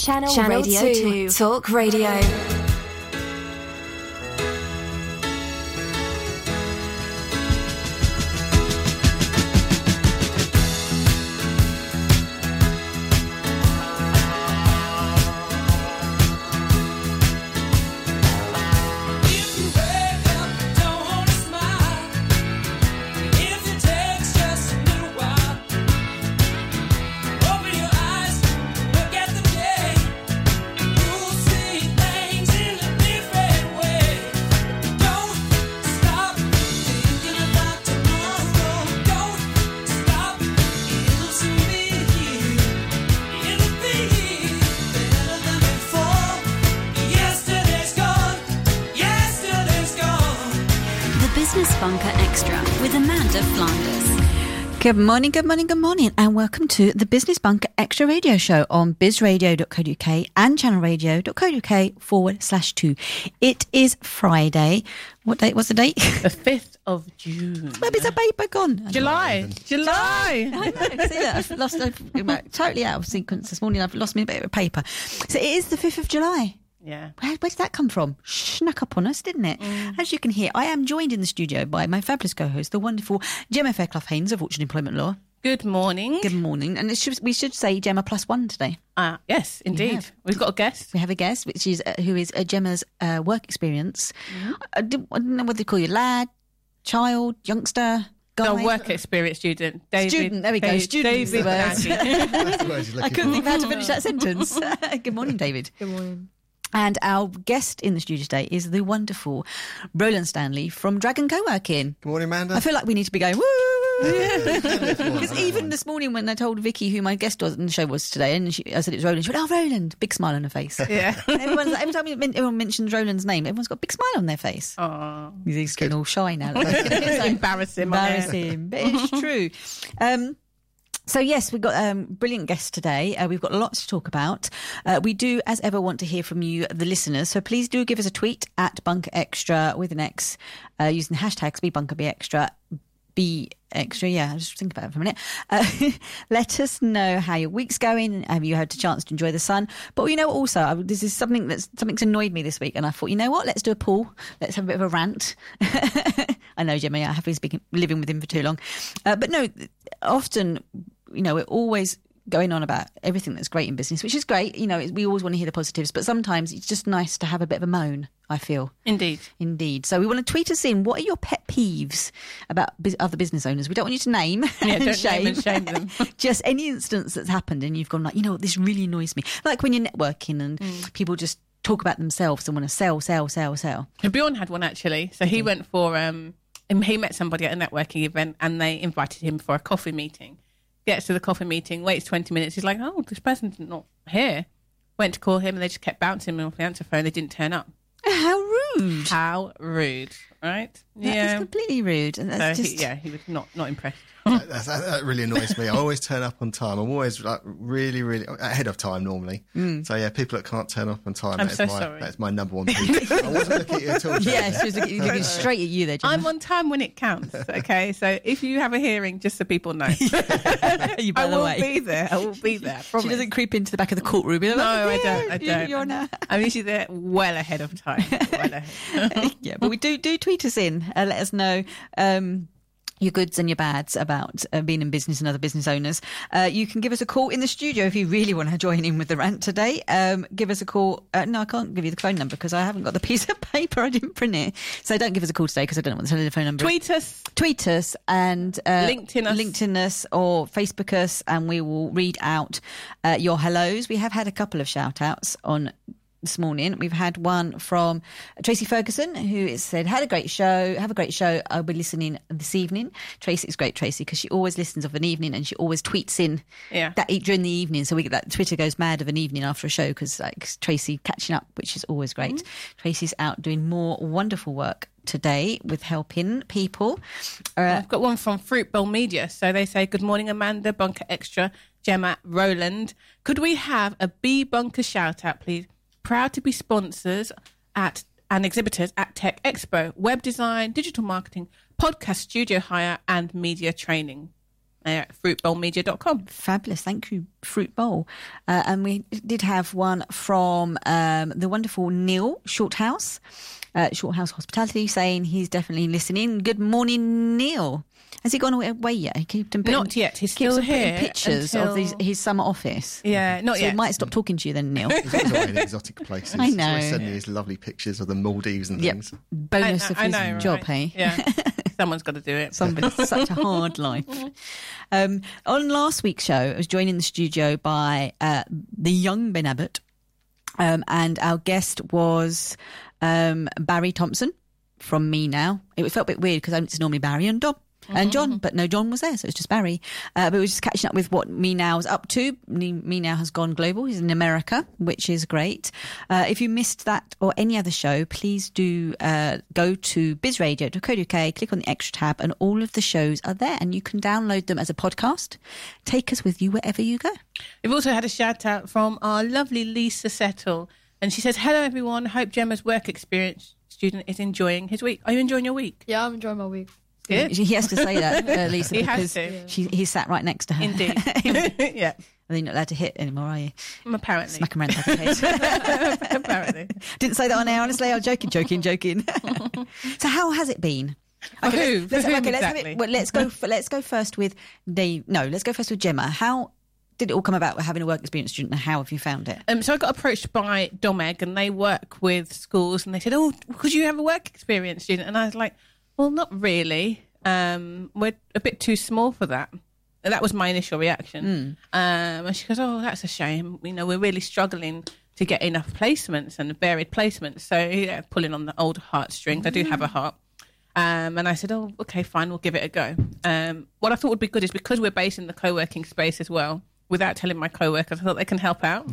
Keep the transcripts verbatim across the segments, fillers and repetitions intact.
Channel, Channel Radio two, two. Talk Radio. Good morning, good morning, good morning, and welcome to the Business Bunker Extra Radio Show on bizradio dot co dot uk and channelradio.co.uk forward slash two. It is Friday. What date? What's the date? The fifth of June. Where is the paper gone? July. July. I know. See that? I've lost, I've, totally out of sequence this morning. I've lost me a bit of paper. So it is the fifth of July. Yeah. Where, where did that come from? Snuck up on us, didn't it? Mm. As you can hear, I am joined in the studio by my fabulous co-host, the wonderful Gemma Fairclough-Haynes of Fortune Employment Law. Good morning. Good morning. And it should, we should say Gemma plus one today. Uh, yes, indeed. We We've got a guest. We have a guest, which is uh, who is uh, Gemma's uh, work experience. Mm-hmm. I, didn't, I don't know what they call you, lad, child, youngster, guy. No, work experience student. David, student, there we go. David, Student is the word. That's the word you're I couldn't for. think of how to finish that sentence. Good morning, David. Good morning. And our guest in the studio today is the wonderful Roland Stanley from Dragon Co-working. Good morning, Amanda. I feel like we need to be going, woo! Because even morning. this morning when I told Vicky who my guest was on the show was today, and she, I said it was Roland, she went, oh, Roland. Big smile on her face. Yeah. Everyone's, every time everyone mentions Roland's name, everyone's got a big smile on their face. Oh. He's getting all shy now. Embarrassing. Embarrassing. But it's true. Um, So yes, we've got a um, brilliant guests today. Uh, we've got lots to talk about. Uh, we do, as ever, want to hear from you, the listeners. So please do give us a tweet at Bunker Extra with an X, uh, using the hashtags Be Bunker Be Extra. Be Extra, yeah. Just think about it for a minute. Uh, let us know how your week's going. Have you had a chance to enjoy the sun? But you know, also, I, this is something that's something's annoyed me this week, and I thought, you know what? Let's do a poll. Let's have a bit of a rant. I know, Gemma, I have been speaking, living with him for too long, uh, but no. Often, you know, we're always going on about everything that's great in business, which is great. You know, we always want to hear the positives, but sometimes it's just nice to have a bit of a moan, I feel. Indeed. Indeed. So we want to tweet us in. What are your pet peeves about bu- other business owners? We don't want you to name Yeah, and don't shame. name and shame them. Just any instance that's happened and you've gone like, you know what, this really annoys me. Like when you're networking and mm. people just talk about themselves and want to sell, sell, sell, sell. Bjorn had one, actually. So he okay. went for... Um, he met somebody at a networking event and they invited him for a coffee meeting. Gets to the coffee meeting, waits twenty minutes. He's like, oh, this person's not here. Went to call him and they just kept bouncing him off the answer phone. They didn't turn up. How rude. How rude, right? That yeah. is completely rude. And that's so just... he, yeah, he was not, not impressed. that, that, that really annoys me. I always turn up on time. I'm always like really, really ahead of time normally. Mm. So yeah, people that can't turn up on time. I'm that so is my, sorry. That's my number one thing. I wasn't looking at you at all. Yeah, she was looking, looking straight at you there, Gemma. I'm on time when it counts. Okay, so if you have a hearing, just so people know, you I will way. be there. I will be there. She doesn't creep into the back of the courtroom. Like, no, yeah, I don't. I don't. You're now. I'm usually there well ahead of time. Well ahead. Yeah, but we do do tweet us in. Uh, let us know. Um, your goods and your bads about uh, being in business and other business owners. Uh, you can give us a call in the studio if you really want to join in with the rant today. Um, give us a call. Uh, no, I can't give you the phone number because I haven't got the piece of paper. I didn't print it. So don't give us a call today because I don't know what the telephone number Tweet is. Tweet us. Tweet us and uh, LinkedIn us. LinkedIn us or Facebook us and we will read out uh, your hellos. We have had a couple of shout outs on this morning. We've had one from Tracy Ferguson who said, had a great show, have a great show. I'll be listening this evening. Tracy is great, Tracy, because she always listens of an evening and she always tweets in yeah. that during the evening. So we get that Twitter goes mad of an evening after a show because like Tracy catching up, which is always great. Mm-hmm. Tracy's out doing more wonderful work today with helping people. Uh, I've got one from Fruit Bowl Media. So they say, good morning, Amanda, Bunker Extra, Gemma, Roland. Could we have a B Bunker shout out, please? Proud to be sponsors at and exhibitors at Tech Expo, web design, digital marketing, podcast studio hire and media training. at fruit bowl media dot com. Fabulous. Thank you, Fruit Bowl. Uh, and we did have one from um, the wonderful Neil Shorthouse, uh, Shorthouse Hospitality, saying he's definitely listening. Good morning, Neil. Has he gone away yet? He keeps on putting, Not yet. He's keeps still on putting here pictures until- of his, his summer office. Yeah, not so yet. he might stop talking to you then, Neil. He's always away in exotic places. I He's know. always sending these lovely pictures of the Maldives and Yep. things. Bonus I- of I his know, job, right? hey? Yeah. Someone's got to do it. Somebody's such a hard life. Um, on last week's show, I was joined in the studio by uh, the young Ben Abbott, um, and our guest was um, Barry Thompson from Me Now. It felt a bit weird because it's normally Barry and Dom. And John, but no John was there, so it's just Barry. Uh, but we were just catching up with what Me Now is up to. Me, Me Now has gone global. He's in America, which is great. Uh, if you missed that or any other show, please do uh, go to biz radio dot co dot U K, click on the extra tab, and all of the shows are there. And you can download them as a podcast. Take us with you wherever you go. We've also had a shout out from our lovely Lisa Settle. And she says, hello, everyone. Hope Gemma's work experience student is enjoying his week. Are you enjoying your week? Yeah, I'm enjoying my week. Good. He has to say that, uh, Lisa, He because has to. she, he sat right next to her. Indeed. yeah. Are you not allowed to hit anymore, are you? Apparently. Smack him around the head. Apparently. Didn't say that on air, honestly. I was joking, joking, joking. So how has it been? For who? let's, For let's, whom okay, let's, have exactly? it, well, let's go. For, let's go first with Dave. No, let's go first with Gemma. How did it all come about with having a work experience student, and how have you found it? Um, so I got approached by Domeg, and they work with schools, and they said, oh, could you have a work experience student? And I was like, well, not really. Um, we're a bit too small for that. And that was my initial reaction. Mm. Um, and she goes, oh, that's a shame. You know, we're really struggling to get enough placements and varied placements. So, yeah, pulling on the old heartstrings. Mm. I do have a heart. Um, and I said, oh, okay, fine, we'll give it a go. Um, what I thought would be good is because we're based in the co-working space as well, without telling my co-workers, I thought they can help out.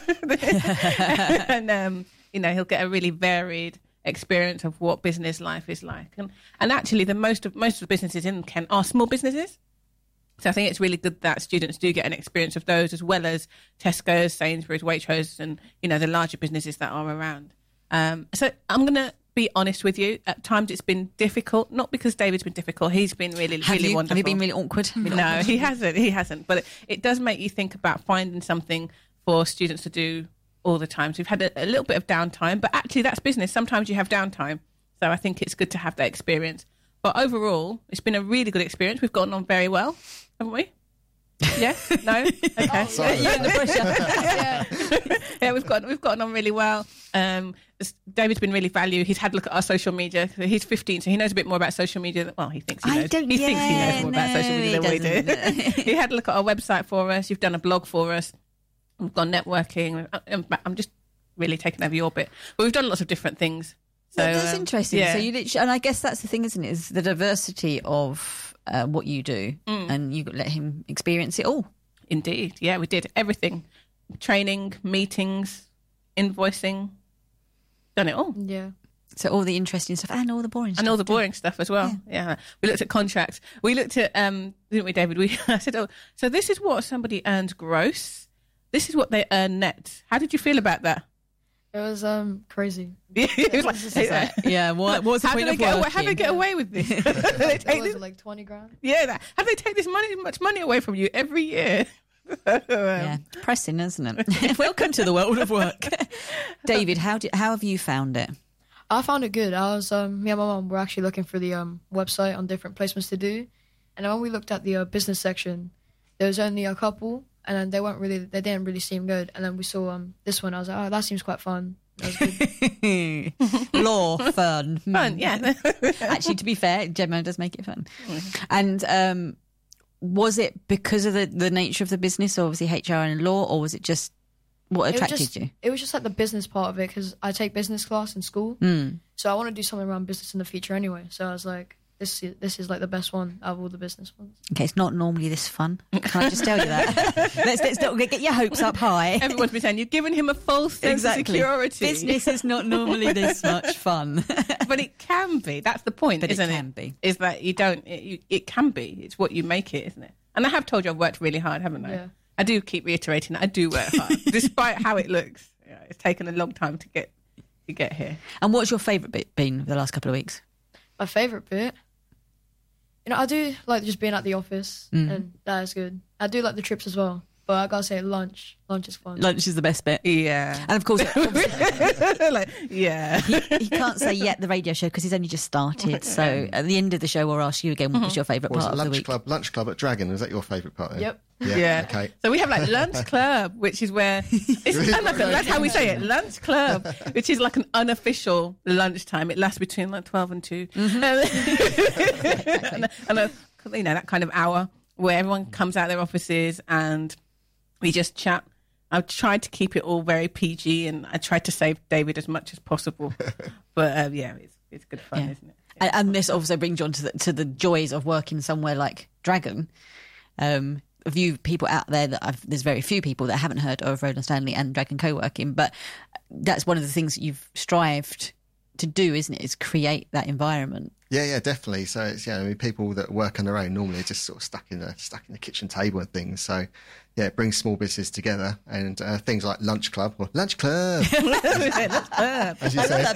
and, um, you know, he'll get a really varied experience of what business life is like. And and actually, the most of most of the businesses in Kent are small businesses. So I think it's really good that students do get an experience of those, as well as Tesco's, Sainsbury's, Waitrose, and, you know, the larger businesses that are around. Um, so I'm going to be honest with you. At times it's been difficult, not because David's been difficult. He's been really, Have really you, wonderful. have you been really awkward? No, he hasn't. He hasn't. But it, it does make you think about finding something for students to do all the time. So we've had a, a little bit of downtime, but actually that's business. Sometimes you have downtime. So I think it's good to have that experience. But overall, it's been a really good experience. We've gotten on very well, haven't we? Yeah? No? Okay. Sorry. You're under pressure. Yeah. yeah, we've got we've gotten on really well. Um, David's been really valued. He's had a look at our social media. He's fifteen, so he knows a bit more about social media. Than, well, he thinks he I knows. don't- he thinks he yeah, knows more about no, social media he than we do. doesn't. He had a look at our website for us. You've done a blog for us. We've gone networking. I'm, I'm just really taking over your bit, but we've done lots of different things. So That's um, interesting. Yeah. So you literally, and I guess that's the thing, isn't it? Is the diversity of uh, what you do, Mm. and you let him experience it all. Indeed, yeah, we did everything: training, meetings, invoicing, done it all. Yeah. So all the interesting stuff and all the boring stuff. And all the boring stuff as well. Yeah. We looked at contracts. We looked at, um, didn't we, David? We I said, oh, so this is what somebody earns gross. This is what they earn net. How did you feel about that? It was um crazy. It was like, It's like, yeah, what, what's the how point do they of get away, working? how do they get away with this? They It take was this- like twenty grand. yeah, that, how do they take this money, much money away from you every year? Yeah, pressing, isn't it? Welcome to the world of work. David, how did how have you found it? I found it good. I was um me and my mum were actually looking for the um website on different placements to do, and when we looked at the uh, business section, there was only a couple, and then they weren't really they didn't really seem good. And then we saw um this one. I was like, oh, that seems quite fun. That was good. Law, fun. Fun, yeah. Actually, to be fair, Gemma does make it fun. And um, was it because of the, the nature of the business, or obviously H R and law, or was it just what It was attracted just, you? It was just like the business part of it, because I take business class in school, Mm. so I want to do something around business in the future anyway. So I was like, this is, this is like the best one out of all the business ones. Okay, it's not normally this fun. Can I just tell you that? let's let's not get your hopes up high. Everyone's been saying, you're giving him a false sense Exactly. of security. Business is not normally this much fun. But it can be. That's the point, But it isn't it? can be. Is that you don't, it, you, it can be. It's what you make it, isn't it? And I have told you I've worked really hard, haven't I? Yeah. I do keep reiterating that I do work hard, despite how it looks. Yeah, it's taken a long time to get to get here. And what's your favourite bit been the last couple of weeks? My favourite bit, You know, I do like just being at the office, Mm. and that is good. I do like the trips as well, but I gotta say lunch. Lunch is fun. Lunch is the best bit. Yeah. And of course, like, yeah. he, he can't say yet the radio show because he's only just started. So at the end of the show, we'll ask you again what was your favourite What was part it, of the lunch week. club? Lunch club at Dragon. Was that your favourite part? Then? Yep. Yeah. Yeah. Okay. So we have like lunch club, which is where it's Really? like a, that's how we say it. Lunch club, which is like an unofficial lunchtime. It lasts between like twelve and two, and, and a, you know that kind of hour where everyone comes out of their offices and we just chat. I've tried to keep it all very P G, and I tried to save David as much as possible. But um, yeah, it's it's good fun, Yeah. isn't it? And, and this also brings you on to the, to the joys of working somewhere like Dragon. Um, a few people out there that I've, there's very few people that haven't heard of Roland Stanley and Dragon Co-working, but that's one of the things that you've strived to do, isn't it? Is create that environment. Yeah, yeah, definitely. So it's yeah, I mean, people that work on their own normally are just sort of stuck in the stuck in the kitchen table and things. So yeah, it brings small business together, and uh, things like lunch club or lunch club, as you I say, love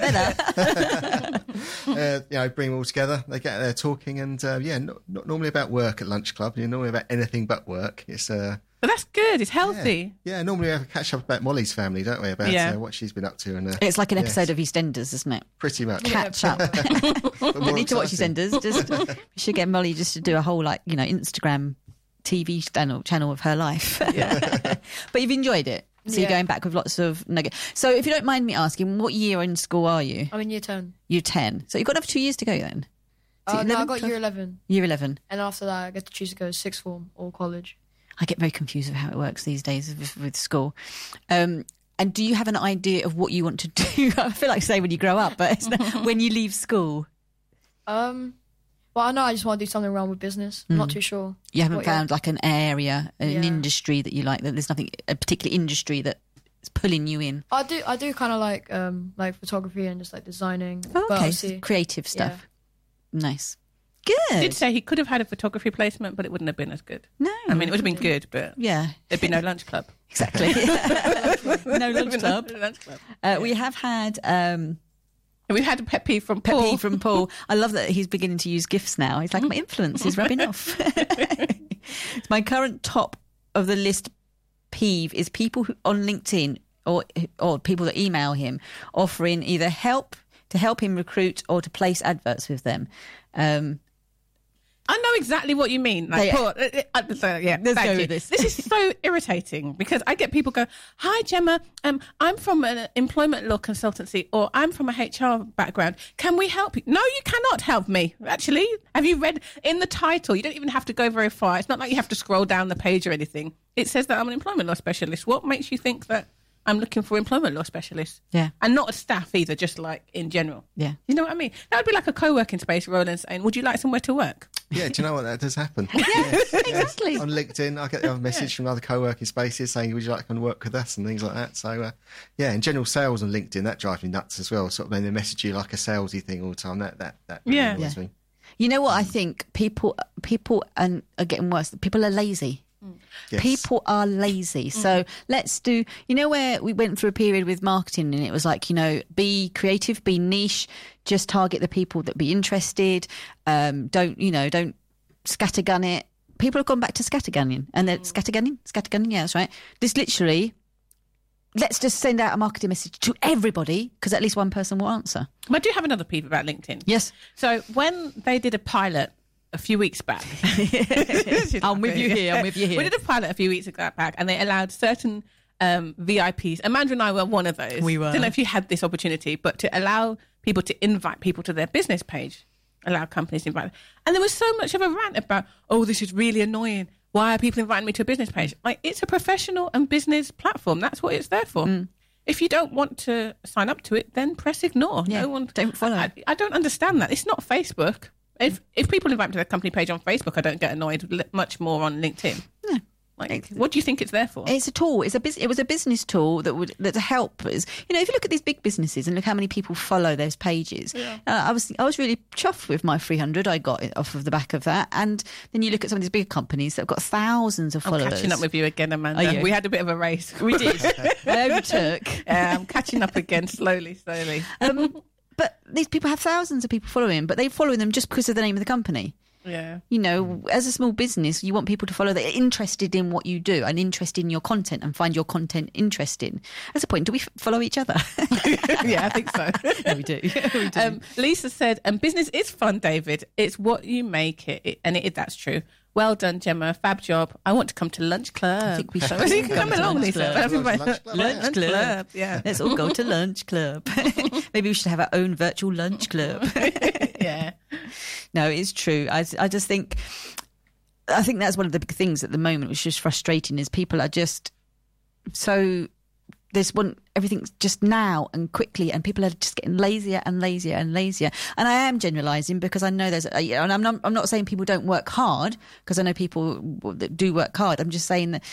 that better. uh, you know, bring them all together. They get there talking, and uh, yeah, not, not normally about work at lunch club. You're normally about anything but work. It's uh, But that's good. It's healthy. yeah, yeah. Normally we have a catch up about Molly's family, don't we? About Yeah. uh, what she's been up to, and uh, It's like an yeah, episode of EastEnders, isn't it? pretty much. Catch up. But You more need to watch exciting. EastEnders. Just we should get Molly just to do a whole like you know Instagram T V channel channel of her life. But you've enjoyed it, so you're Yeah. going back with lots of nugget. So if you don't mind me asking, what year in school are you? I'm in year ten. Year ten. So you've got another two years to go then. Is it Uh, no, I eleven, got twelve? year eleven, Year eleven. and after that, I get to choose to go sixth form or college. I get very confused with how it works these days with, with school. Um, and do you have an idea of what you want to do? I feel like say when you grow up, but it's not, when you leave school, Um, well, I know I just want to do something around with business. I'm not too sure. you haven't what yet. found like an area, an Yeah. industry that you like. That there's nothing, a particular industry that is pulling you in. I do. I do kind of like um like photography and just like designing. Oh, But okay, obviously- so creative stuff. Nice, good. I did say he could have had a photography placement, but it wouldn't have been as good. No, I mean, it would have been good, but yeah, there'd be no lunch club. exactly. no lunch club. lunch club. Uh, we have had. Um, We've had a pet peeve from Pet Paul. peeve from Paul. I love that he's beginning to use GIFs now. He's like, my influence is rubbing off. It's my current top of the list peeve is people who, on LinkedIn or or people that email him offering either help to help him recruit or to place adverts with them. Um, I know exactly what you mean. Like, They- Paul, uh, uh, uh, so, yeah, Let's thank go you. with this. This is so irritating because I get people go, "Hi, Gemma. Um, I'm from an employment law consultancy, or I'm from a H R background. Can we help you?" No, you cannot help me. Actually, have you read in the title? You don't even have to go very far. It's not like you have to scroll down the page or anything. It says that I'm an employment law specialist. What makes you think that I'm looking for employment law specialists? Yeah. And not a staff either, just like in general. Yeah. You know what I mean? That would be like a co-working space, Roland saying, "Would you like somewhere to work?" Yeah, do you know what? That does happen. Yes, exactly. On LinkedIn, I get a message from other co-working spaces saying, would you like to come and work with us and things like that. So, uh, yeah, in general, sales on LinkedIn, that drives me nuts as well. Sort of when they message you like a salesy thing all the time, that that, that really Yeah. annoys Yeah. me. You know what I think? People, people, and are getting worse. People are lazy. Yes. People are lazy. So let's do, you know, where we went through a period with marketing and it was like, you know, be creative, be niche, just target the people that be interested. Um, don't, you know, don't scattergun it. People have gone back to scattergunning and they're scattergunning, scattergunning. Yeah, that's right. This literally, let's just send out a marketing message to everybody because at least one person will answer. But I do have another peeve about LinkedIn. Yes. So when they did a pilot a few weeks back, I'm with you here, I'm with you here. We did a pilot a few weeks back, and they allowed certain um, V I Ps. Amanda and I were one of those. We were. I don't know if you had this opportunity, but to allow people to invite people to their business page, allow companies to invite them. And there was so much of a rant about, oh, this is really annoying. Why are people inviting me to a business page? Like, it's a professional and business platform. That's what it's there for. Mm. If you don't want to sign up to it, then press ignore. Yeah, no one don't follow. I, I don't understand that. It's not Facebook. If if people invite me to their company page on Facebook, I don't get annoyed li- much more on LinkedIn. No. Like, what do you think it's there for? It's a tool. It's a bus- It was a business tool that would that to help us. You know, if you look at these big businesses and look how many people follow those pages, uh, I was I was really chuffed with my three hundred I got off of the back of that. And then you look at some of these big companies that have got thousands of I'm followers. catching up with you again, Amanda. Are you? We had a bit of a race. We did. I overtook. Yeah, I'm catching up again, slowly, slowly. Um, but these people have thousands of people following, but they're following them just because of the name of the company. Yeah. You know, as a small business, you want people to follow that are interested in what you do and interested in your content and find your content interesting. At a point, do we f- follow each other? Yeah, I think so. No, we do. we do. Um, Lisa said, and business is fun, David. It's what you make it. it and it, that's true. Well done, Gemma. Fab job. I want to come to Lunch Club. I think we should So you can come come to along, Lunch Lisa. Club. Everybody- Lunch Club, Lunch yeah. club. Yeah. Let's all go to lunch club. Maybe we should have our own virtual lunch club. Yeah. No, it's true. I, I just think, I think that's one of the big things at the moment, which is frustrating, is people are just so, there's one, everything's just now and quickly, and people are just getting lazier and lazier and lazier. And I am generalising because I know there's, a, and I'm not, I'm not saying people don't work hard, because I know people that do work hard. I'm just saying that,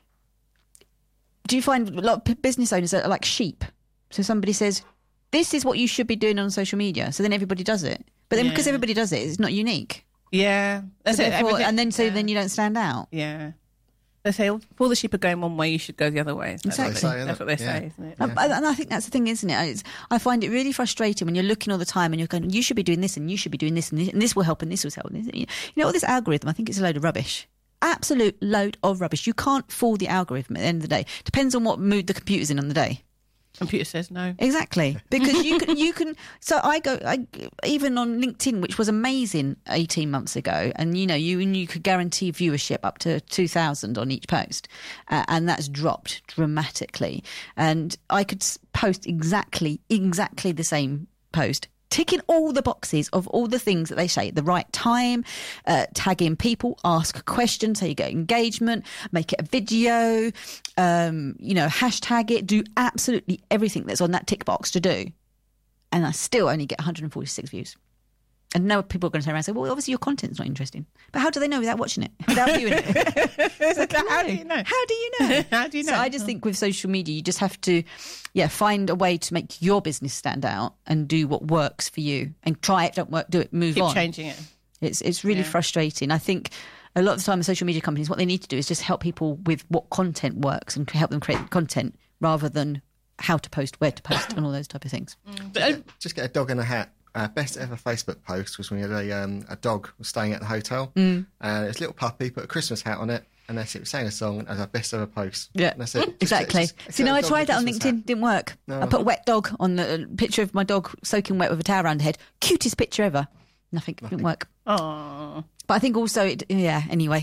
do you find a lot of business owners are like sheep? So somebody says, this is what you should be doing on social media. So then everybody does it. But then Yeah. because everybody does it, it's not unique. Yeah. That's So it. therefore- Everything- and then so yeah. then you don't stand out. Yeah. They say, well, if all the sheep are going one way, you should go the other way. That's Exactly. what they, Say, that's innit? what they Yeah. say, isn't it? And and I think that's the thing, isn't it? It's, I find it really frustrating when you're looking all the time and you're going, you should be doing this and you should be doing this and this, and this will help and this will help. And this. You know, all this algorithm, I think it's a load of rubbish. Absolute load of rubbish. You can't fool the algorithm at the end of the day. Depends on what mood the computer's in on the day. Computer says no. Exactly, because you can, you can. So I go, I, even on LinkedIn, which was amazing eighteen months ago, and you know, you and you could guarantee viewership up to two thousand on each post, uh, and that's dropped dramatically. And I could s- post exactly, exactly the same post, ticking all the boxes of all the things that they say at the right time, uh, tagging people, ask a question so you get engagement, make it a video, um, you know, hashtag it, do absolutely everything that's on that tick box to do. And I still only get one hundred forty-six views. And now people are going to turn around and say, well, obviously your content's not interesting. But how do they know without watching it, without viewing it? It's like, How no. do you know? How do you know? How do you know? So I just think with social media, you just have to, yeah, find a way to make your business stand out and do what works for you. And try it, don't work, do it, move Keep on. changing it. It's it's really Yeah. frustrating. I think a lot of the time, the social media companies, what they need to do is just help people with what content works and help them create content rather than how to post, where to post, and all those type of things. But, uh, Just get a dog in a hat. Our best ever Facebook post was when we had a, um, a dog was staying at the hotel, Mm. and it was a little puppy, put a Christmas hat on it, and that's it. We sang a song as our best ever post. Yeah, and that's it. Just exactly. get- just See, get no, a I dog tried with a that on Christmas LinkedIn, hat. didn't work. No. I put wet dog on the uh, picture of my dog soaking wet with a towel around the head. Cutest picture ever. Nothing, didn't work. oh. But I think also, it, yeah, anyway.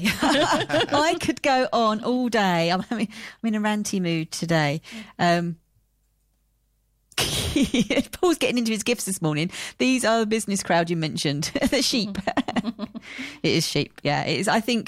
I could go on all day. I'm, having, I'm in a ranty mood today. Um, Paul's getting into his gifts this morning. These are the business crowd you mentioned. The sheep. It is sheep, yeah. It is. I think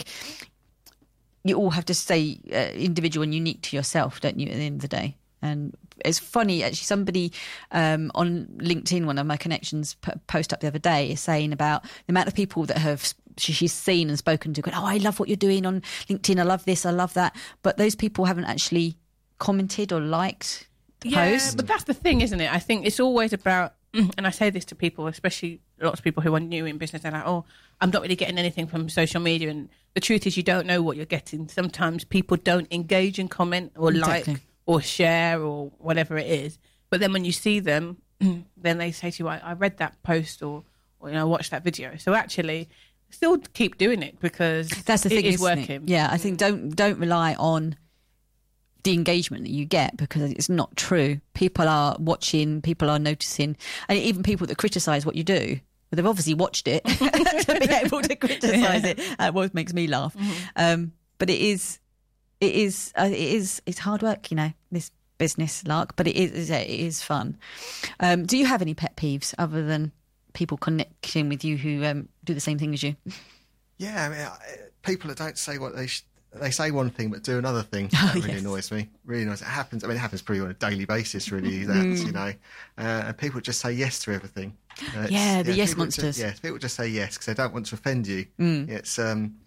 you all have to stay uh, individual and unique to yourself, don't you, at the end of the day? And it's funny, actually, somebody um, on LinkedIn, one of my connections, p- post up the other day, is saying about the amount of people that have she, she's seen and spoken to, going, oh, I love what you're doing on LinkedIn. I love this. I love that. But those people haven't actually commented or liked the Yeah, post. but that's the thing, isn't it? I think it's always about, and I say this to people, especially lots of people who are new in business, they're like, oh, I'm not really getting anything from social media. And the truth is, you don't know what you're getting. Sometimes people don't engage and comment or Exactly. like or share or whatever it is. But then when you see them, then they say to you, I, I read that post or, or, you know, watched that video. So actually, still keep doing it because That's the it thing, is isn't working. it? Yeah, I think don't don't rely on the engagement that you get because it's not true. People are watching, people are noticing, and even people that criticise what you do, but they've obviously watched it to be able to criticise it. That always makes me laugh. Mm-hmm. Um, but it is, it is, uh, it is, it's hard work, you know, this business, Lark. But it is, it is fun. Um, do you have any pet peeves other than people connecting with you who um, do the same thing as you? Yeah, I mean, I- people that don't say what they sh- they say one thing but do another thing. Oh, That really yes. annoys me. Really annoys. It happens. I mean, it happens pretty on a daily basis. Really, that Mm. you know, uh, and people just say yes to everything. Uh, it's- Yeah, the yes people monsters. Just, yeah, people just say yes because they don't want to offend you. Mm. It's. Um,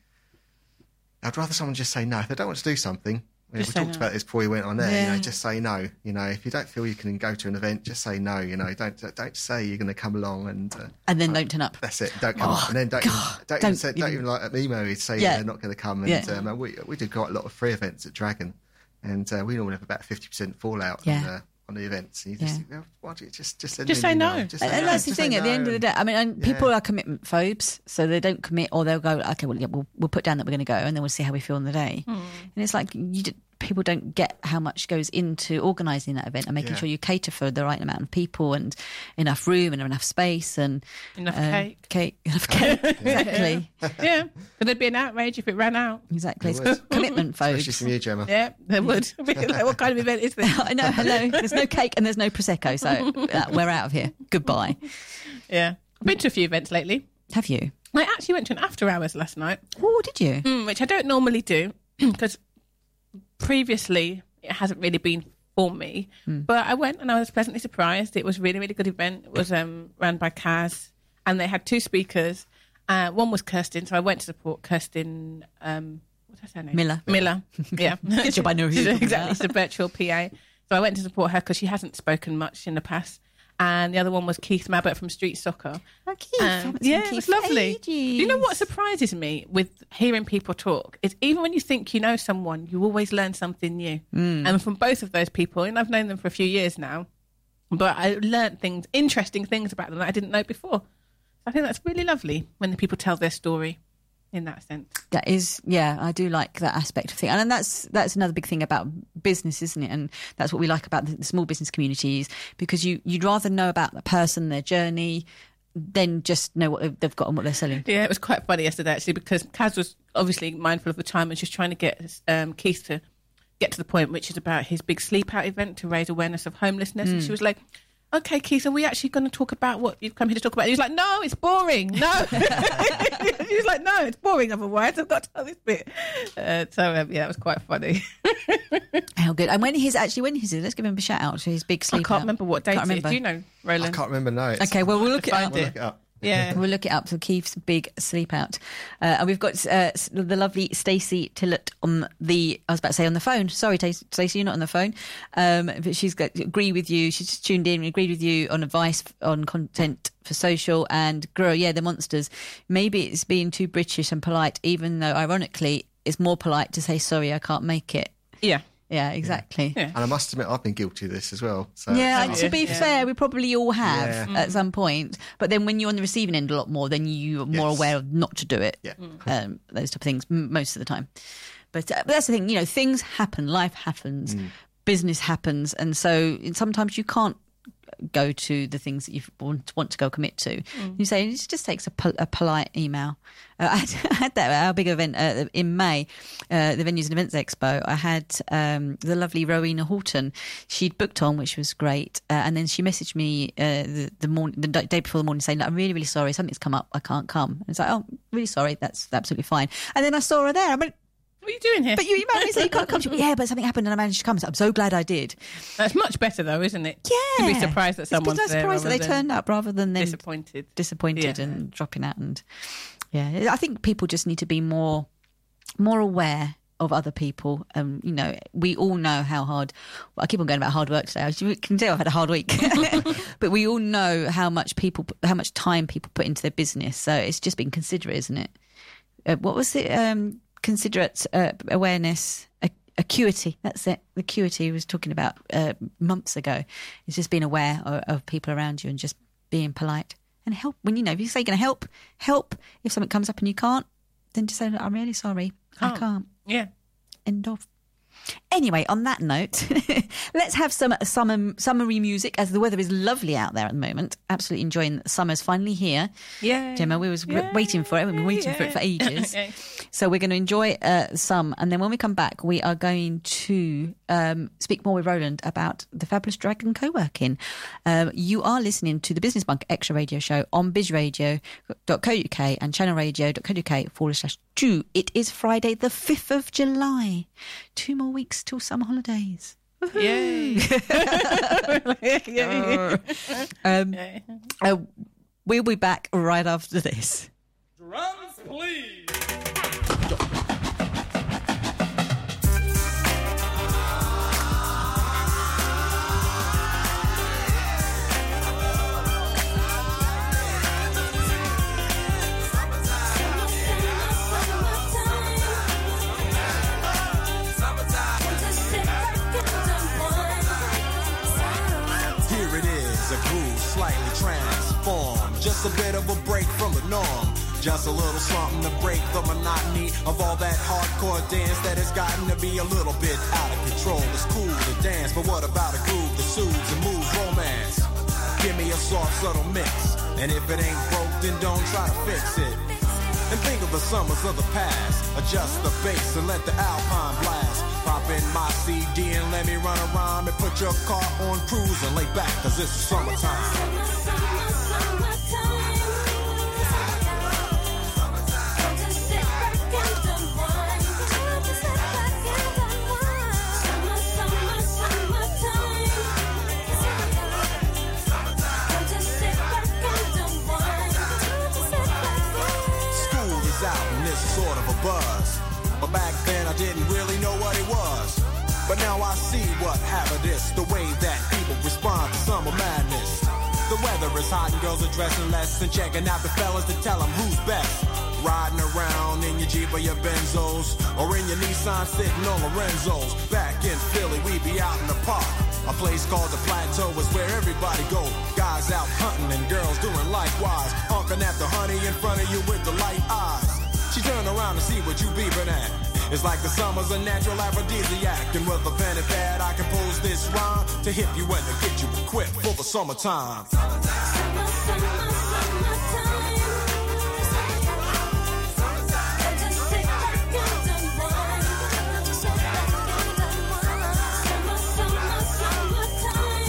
I'd rather someone just say no if they don't want to do something. I mean, Just we say talked no. about this before we went on there. You Yeah. know, just say no. You know, if you don't feel you can go to an event, just say no. You know, don't don't say you're going to come along and. Uh, And then don't turn up. That's it. Don't come. Oh, and then don't even, God. don't, Don't even, say, don't even- even like email you to say Yeah. they're not going to come. And Yeah. um, and we we did quite a lot of free events at Dragon, and uh, we normally have about fifty percent fallout Yeah. on, uh, on the events. And you just Yeah. think, well, why do you just just, Just say no. Just And, say and no. that's the Just thing. say At the no end of the and- day, I mean, and people Yeah. are commitment phobes, so they don't commit, or they'll go, okay, well, yeah, we'll we'll put down that we're going to go, and then we'll see how we feel on the day. Hmm. And it's like you d- people don't get how much goes into organising that event and making Yeah. sure you cater for the right amount of people and enough room and enough space and Enough um, cake. cake, enough cake. Exactly, Yeah, but there'd be an outrage if it ran out. exactly. It It's would. commitment Especially phobes. from you, Gemma. Yeah, there would. Like, what kind of event is this? I know. Hello. There's no cake and there's no prosecco, so uh, we're out of here. Goodbye. Yeah, I've been to a few events lately. Have you? I actually went to an after hours last night, Oh, did you? mm, which I don't normally do because previously it hasn't really been for me. But I went and I was pleasantly surprised. It was a really, really good event. It was um, run by Kaz, and they had two speakers. Uh, one was Kirsten, so I went to support Kirsten. Um, what's her name? Miller. Miller. Yeah. Good job, I know who you're talking Exactly. about. She's a virtual P A. So I went to support her because she hasn't spoken much in the past. And the other one was Keith Mabbott from Street Soccer. Oh, Keith. Um, Haven't yeah, seen it was Keith for lovely. ages. You know what surprises me with hearing people talk is even when you think you know someone, you always learn something new. Mm. And from both of those people, and I've known them for a few years now, but I learned things, interesting things about them that I didn't know before. I think that's really lovely when the people tell their story in that sense. That is, yeah, I do like that aspect of thing, and that's that's another big thing about business, isn't it? And that's what we like about the, the small business communities, because you you'd rather know about the person, their journey, than just know what they've- they've got and what they're selling. Yeah, it was quite funny yesterday actually because Kaz was obviously mindful of the time and just trying to get um, Keith to get to the point, which is about his big sleep out event to raise awareness of homelessness. And she was like, okay, Keith, are we actually going to talk about what you've come here to talk about? And he was like, no, it's boring. No. He was like, no, it's boring otherwise. I've got to tell this bit. Uh, so, um, yeah, it was quite funny. How good! And when his actually when his let's give him a shout out for his big I sleep. can't out. remember what date Can't it is. remember. Do you know, I Roland? can't remember. No. It's, Okay, well we'll look it Find up. We'll it. look it up. Yeah. We'll look it up for Keith's big sleep out. Uh, and we've got uh, the lovely Stacey Tillett on the, I was about to say on the phone. Sorry, Stacey, you're not on the phone. Um, but she's got, agree with you. She's just tuned in and agreed with you on advice on content for social and girl, yeah, the monsters. Maybe it's being too British and polite, even though ironically it's more polite to say, sorry, I can't make it. Yeah. Yeah, exactly. Yeah. And I must admit, I've been guilty of this as well. So Yeah, it's- to be Yeah. fair, we probably all have Yeah. at some point. But then when you're on the receiving end a lot more, then you're more Yes. aware of not to do it. Yeah. Um, those type of things m- most of the time. But, uh, but that's the thing, you know, things happen, life happens, business happens. And so sometimes you can't go to the things that you want, want to go commit to. You say it just takes a, pol- a polite email. Uh, I, had, I had that at our big event uh, in May, uh, the Venues and Events Expo. I had um, the lovely Rowena Horton. She'd booked on, which was great, uh, and then she messaged me uh, the the, morning, the day before the morning saying, "I'm really, really sorry. Something's come up. I can't come." And it's like, "Oh, really sorry. That's absolutely fine." And then I saw her there. I went, What are you doing here? "But you emailed me saying you can't come." She went, "Yeah, but something happened and I managed to come. So I'm so glad I did." That's much better, though, isn't it? Yeah, To be surprised that It's been someone's nice there surprised that they rather than turned up rather than then disappointed. disappointed Yeah. and dropping out. And yeah, I think people just need to be more more aware of other people. Um, you know, we all know how hard. Well, I keep on going about hard work today. As you can tell, I've had a hard week. But we all know how much people, how much time people put into their business. So it's just being considerate, isn't it? Uh, what was it? Um, considerate uh, awareness. ac- Acuity, that's it. The acuity we was talking about uh, months ago. It's just being aware of, of people around you and just being polite and help. When you know, if you say you're going to help, help. If something comes up and you can't, then just say, "Look, I'm really sorry, I Can't. can't." Yeah. End of. Anyway, on that note, let's have some summer summery music as the weather is lovely out there at the moment. Absolutely enjoying summer's finally here. Yeah. Gemma, we was Yeah. waiting for it. We've been waiting for it for ages. Okay. So we're going to enjoy uh, some, and then when we come back, we are going to um, speak more with Roland about the Fabulous Dragon co-working. Um, you are listening to the Business Bunk Extra Radio Show on bizradio dot co dot uk and channelradio dot co dot uk forward slash two. It is Friday, the fifth of July. Two more weeks till summer holidays. Yay. Yay. Um, Yay. uh, we'll be back right after this. Drums, please. Summertime. groove, slightly transformed. Just a bit of a break from the norm. Just a little something to break the monotony of all that hardcore dance that has gotten to be a little bit out of control. It's cool to dance, but what about a groove that soothes and moves romance? Give me a soft, subtle mix, and if it ain't broke, then don't try to fix it. And think of the summers of the past. Adjust the bass and let the Alpine blast. Pop in my C D and let me run around and put your car on cruise and lay back, cause it's summertime. Summer, summer, summertime. Sort of a buzz, but back then I didn't really know what it was. But now I see what happened is the way that people respond to summer madness. The weather is hot and girls are dressing less and checking out the fellas to tell them who's best. Riding around in your Jeep or your Benzos, or in your Nissan sitting on Lorenzo's. Back in Philly, we be out in the park. A place called the Plateau is where everybody go. Guys out hunting and girls doing likewise. Honking at the honey in front of you with the light eyes. She turned around to see what you beeping at. It's like the summer's a natural aphrodisiac. And with a pen and pad, I compose this rhyme to hip you and to get you equipped for the summertime. Summer, summer, summertime. Just sit back and unwind. Just sit back and unwind. Summer, summer, summertime.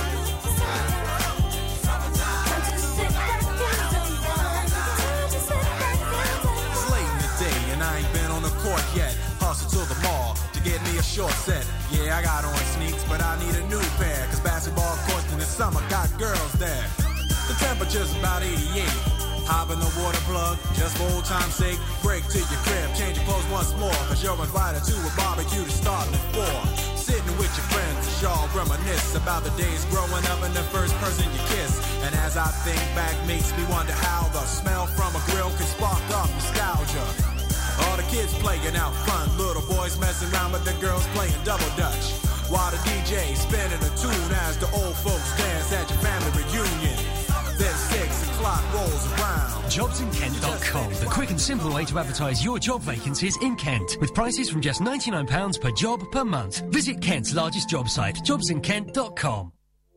Just sit back and unwind. Just sit back and unwind. It's late in the day and I ain't been on the court yet. Hustle to the mall to get me a short set. Yeah, I got on sneaks, but I need a new pair. Cause basketball courts in the summer got girls there. The temperature's about eighty-eight. Hop in the water plug, just for old time's sake. Break to your crib, change your clothes once more. Cause you're invited to a barbecue to start at four. Sitting with your friends, y'all reminisce about the days growing up and the first person you kiss. And as I think back, makes me wonder how the smell from a grill can spark up nostalgia. All the kids playing out front, little boys messing around with the girls playing double dutch. While the D J spinning a tune as the old folks dance at your family reunion. Then six o'clock rolls around. jobs in kent dot com, the quick and simple way to advertise your job vacancies in Kent, with prices from just ninety-nine pounds per job per month. Visit Kent's largest job site, jobs in kent dot com.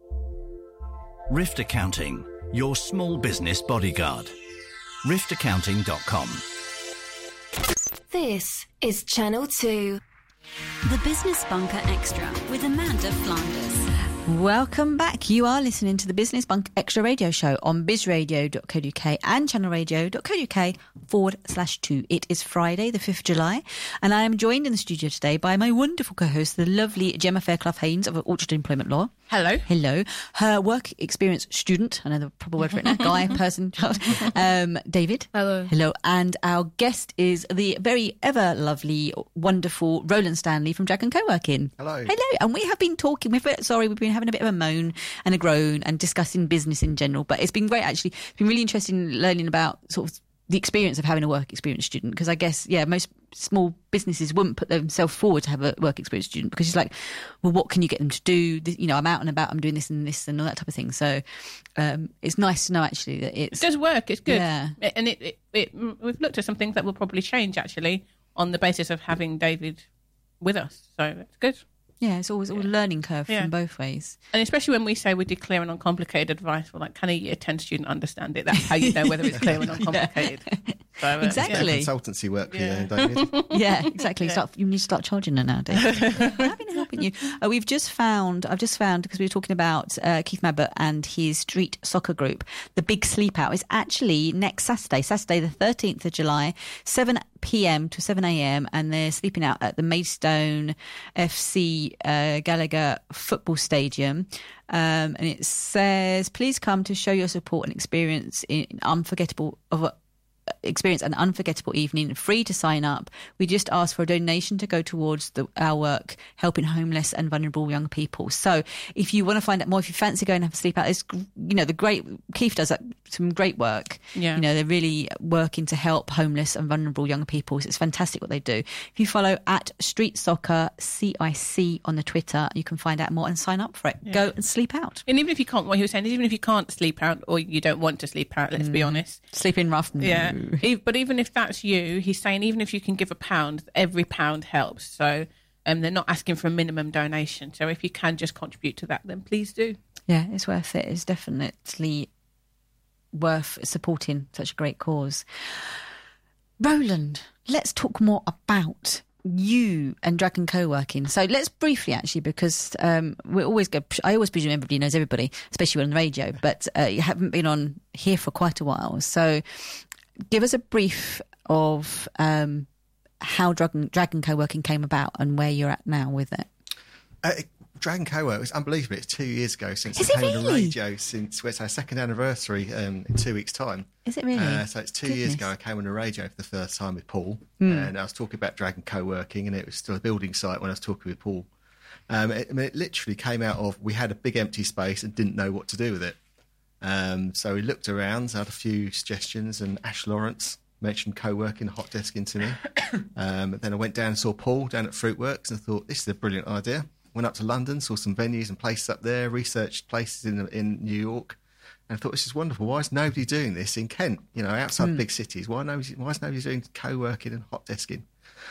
Rift Accounting, your small business bodyguard. rift accounting dot com. This is Channel two. The Business Bunker Extra with Amanda Flanders. Welcome back. You are listening to the Business Bunk Extra radio show on biz radio dot co dot uk and channel radio dot co dot uk forward slash two. It is Friday, the fifth of July, and I am joined in the studio today by my wonderful co-host, the lovely Gemma Fairclough-Haynes of Orchard Employment Law. Hello. Hello. Her work experience student, I know the proper word for it now, guy, person, child, um, David. Hello. Hello. And our guest is the very ever lovely, wonderful Roland Stanley from Jack and Co-working. Hello. Hello. And we have been talking, we've, sorry, we've been having a bit of a moan and a groan and discussing business in general, but it's been great actually. It's been really interesting learning about sort of the experience of having a work experience student, because I guess, yeah, most small businesses wouldn't put themselves forward to have a work experience student because it's like, well, what can you get them to do? You know, I'm out and about, I'm doing this and this and all that type of thing. So um, it's nice to know actually that it's... It does work, it's good. Yeah. And it, it, it, we've looked at some things that will probably change actually on the basis of having David with us. So that's good. Yeah, it's always yeah. a learning curve yeah. from both ways. And especially when we say we're declaring uncomplicated advice, we're like, can a year ten student understand it? That's how you know whether it's clear and uncomplicated. yeah. So, uh, exactly. Yeah, consultancy work for yeah. you, David. yeah, exactly. Yeah. Start, you need to start charging her now, David. Happy to helping you. Uh, we've just found, I've just found, because we were talking about uh, Keith Mabbott and his street soccer group, the Big Sleep Out is actually next Saturday, Saturday the thirteenth of July, seven p.m. to seven a.m. and they're sleeping out at the Maidstone F C uh, Gallagher Football Stadium. Um, and it says, please come to show your support and experience in unforgettable of a experience an unforgettable evening, free to sign up. We just ask for a donation to go towards the, our work helping homeless and vulnerable young people. So if you want to find out more, if you fancy going and have a sleep out, it's, you know, the great Keith does that, some great work. Yeah. You know, they're really working to help homeless and vulnerable young people. So it's fantastic what they do. If you follow at Street Soccer C I C on the Twitter, you can find out more and sign up for it. Yeah. Go and sleep out. And even if you can't, what he was saying, is even if you can't sleep out or you don't want to sleep out, let's be honest. Sleeping rough. No. Yeah. E- But even if that's you, he's saying even if you can give a pound, every pound helps. So um, they're not asking for a minimum donation. So if you can just contribute to that, then please do. Yeah, it's worth it. It's definitely worth supporting such a great cause. Roland, let's talk more about you and Dragon Co-working. So let's briefly, actually, because um, we always go. I always presume everybody knows everybody, especially on the radio. But uh, you haven't been on here for quite a while, so give us a brief of um, how Dragon Dragon Co-working came about and where you're at now with it. Uh, Dragon Co-work was unbelievable. It's two years ago since Is it it came on the really? radio. Since well, it's our second anniversary um, in two weeks' time. Is it really? Uh, so it's two years Goodness. ago I came on the radio for the first time with Paul, Mm. and I was talking about Dragon Co-working, and it was still a building site when I was talking with Paul. Um, it, I mean, it literally came out of we had a big empty space and didn't know what to do with it. Um, so we looked around, had a few suggestions, and Ash Lawrence mentioned co-working, hot desking to me. um, then I went down and saw Paul down at Fruitworks and thought, this is a brilliant idea. Went up to London, saw some venues and places up there, researched places in in New York, and I thought, this is wonderful. Why is nobody doing this in Kent? You know, outside Mm. big cities. Why nobody, why is nobody doing co-working and hot desking?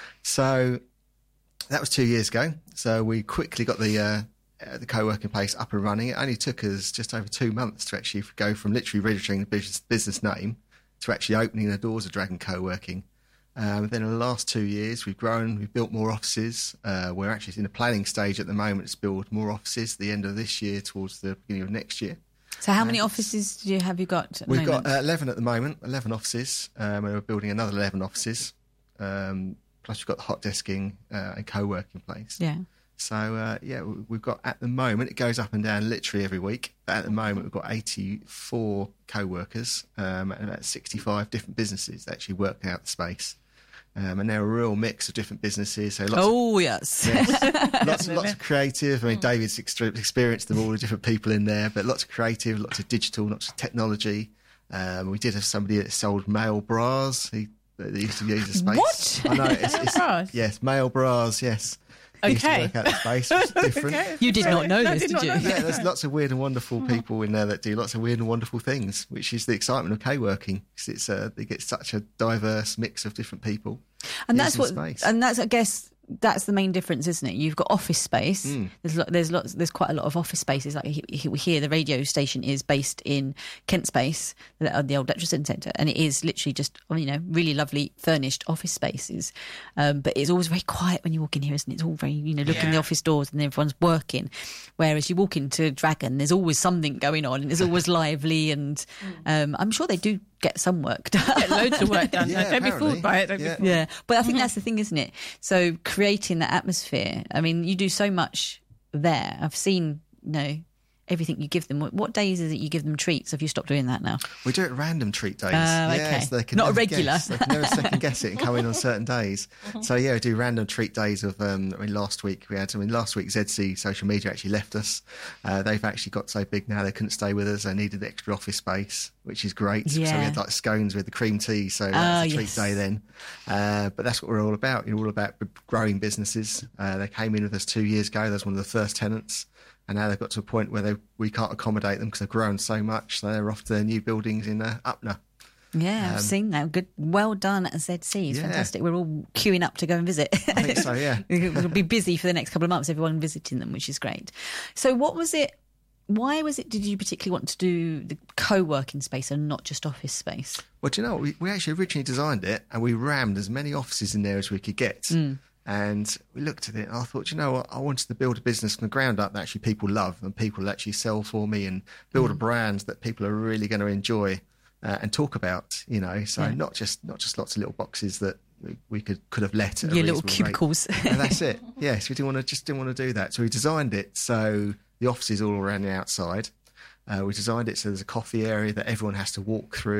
So that was two years ago. So we quickly got the uh, uh, the co-working place up and running. It only took us just over two months to actually go from literally registering the business, business name to actually opening the doors of Dragon Co-working. Um, then in the last two years, we've grown, we've built more offices. Uh, we're actually in the planning stage at the moment to build more offices at the end of this year towards the beginning of next year. So how many And offices do you have you got at the We've moment? got uh, eleven at the moment, eleven offices, um, and we're building another eleven offices. Um, plus we've got the hot desking uh, and co-working place. Yeah. So, uh, yeah, we- we've got at the moment, it goes up and down literally every week. But at the moment, we've got eighty-four co-workers um, and about sixty-five different businesses that actually work out the space. Um, and they're a real mix of different businesses. So lots of, Oh, yes. yes, lots, lots of creative. I mean, David's extre- experienced them all, the different people in there, but lots of creative, lots of digital, lots of technology. Um, we did have somebody that sold male bras. He, they used to use the space. What? I know. It's, Male it's, bras? Yes, male bras, yes. He used to Okay. work out the space, which is different. You did not know No, I this, did did not you? know that. Yeah, there's lots of weird and wonderful people in there that do lots of weird and wonderful things, which is the excitement of co-working. 'Cause it's uh, they get such a diverse mix of different people. And that's using what, space. and that's, I guess, that's the main difference, isn't it? You've got office space. Mm. There's lo- there's lots, there's quite a lot of office spaces. Like he- he- here, the radio station is based in Kent Space, the, the old Electricity Centre, and it is literally just, you know, really lovely furnished office spaces. Um, but it's always very quiet when you walk in here, isn't it? It's all very, you know, look in the Yeah. office doors and everyone's working. Whereas you walk into Dragon, there's always something going on, and it's always lively. And um, I'm sure they do get some work done. Get loads of work done. Yeah, Don't be apparently. fooled by it. Don't Yeah. be fooled. Yeah, but I think that's the thing, isn't it? So creating that atmosphere. I mean, you do so much there. I've seen, you know, everything you give them. What, what days is it you give them treats? Have you stopped doing that now? We do it random treat days. Oh, okay. Yes, they can Not a never regular. guess. They can never second guess it and come in on certain days. So yeah, we do random treat days of. Um, I mean, last week we had. I mean, last week Z C Social Media actually left us. Uh, they've actually got so big now they couldn't stay with us. They needed extra office space, which is great. So we Yeah. had like scones with the cream tea. So Oh, that's a treat yes. day then. Uh, but that's what we're all about. You're all about growing businesses. Uh, they came in with us two years ago. That was one of the first tenants. And now they've got to a point where they, we can't accommodate them because they've grown so much. So they're off to their new buildings in uh, Upner. Yeah, I've Um, seen that. Good, well done at Z C. It's Yeah. fantastic. We're all queuing up to go and visit. I think so, yeah. We'll be busy for the next couple of months. Everyone visiting them, which is great. So, what was it? Why was it? Did you particularly want to do the co-working space and not just office space? Well, do you know what? We, we actually originally designed it and we rammed as many offices in there as we could get. Mm. And we looked at it and I thought, do you know what? I wanted to build a business from the ground up that actually people love and people actually sell for me and build a brand that people are really going to enjoy uh, and talk about, you know. So Yeah. not just not just lots of little boxes that we, we could, could have let at a Your little reasonable rate. cubicles. And that's it. Yes, we didn't want to just didn't want to do that. So we designed it so the office is all around the outside. Uh, we designed it so there's a coffee area that everyone has to walk through.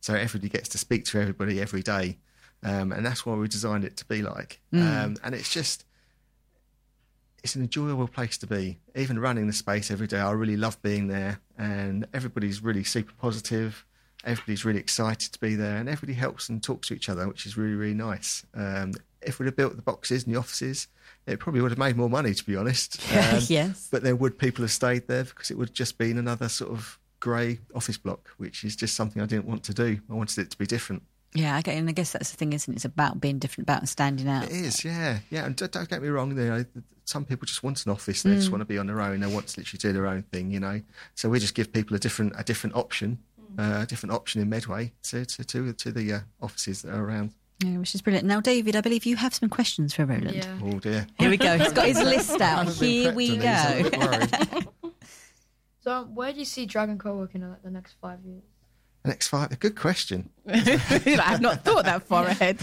so everybody gets to speak to everybody every day, um, and that's why we designed it to be like. Mm. Um, and it's just, it's an enjoyable place to be. Even running the space every day, I really love being there, and everybody's really super positive. Everybody's really excited to be there, and everybody helps and talks to each other, which is really, really nice. Um, if we'd have built the boxes and the offices, it probably would have made more money, to be honest. Um, Yes. But then would people have stayed there? Because it would have just been another sort of grey office block, which is just something I didn't want to do. I wanted it to be different. Yeah, I get, and I guess that's the thing, isn't it? It's about being different, about standing out. It is, yeah. Yeah, and don't, don't get me wrong, you know, some people just want an office. They just Mm. want to be on their own. They want to literally do their own thing, you know. So we just give people a different a different option, uh, a different option in Medway to, to, to, to the uh, offices that are around. Yeah, which is brilliant. Now, David, I believe you have some questions for Roland. Yeah. Oh, dear. Here we go. He's got his list out. I've been Here prepped we on these, I'm a bit go. worried. So um, where do you see Dragon Co-working in like, the next five years? The next five, a good question. I've not thought that far ahead.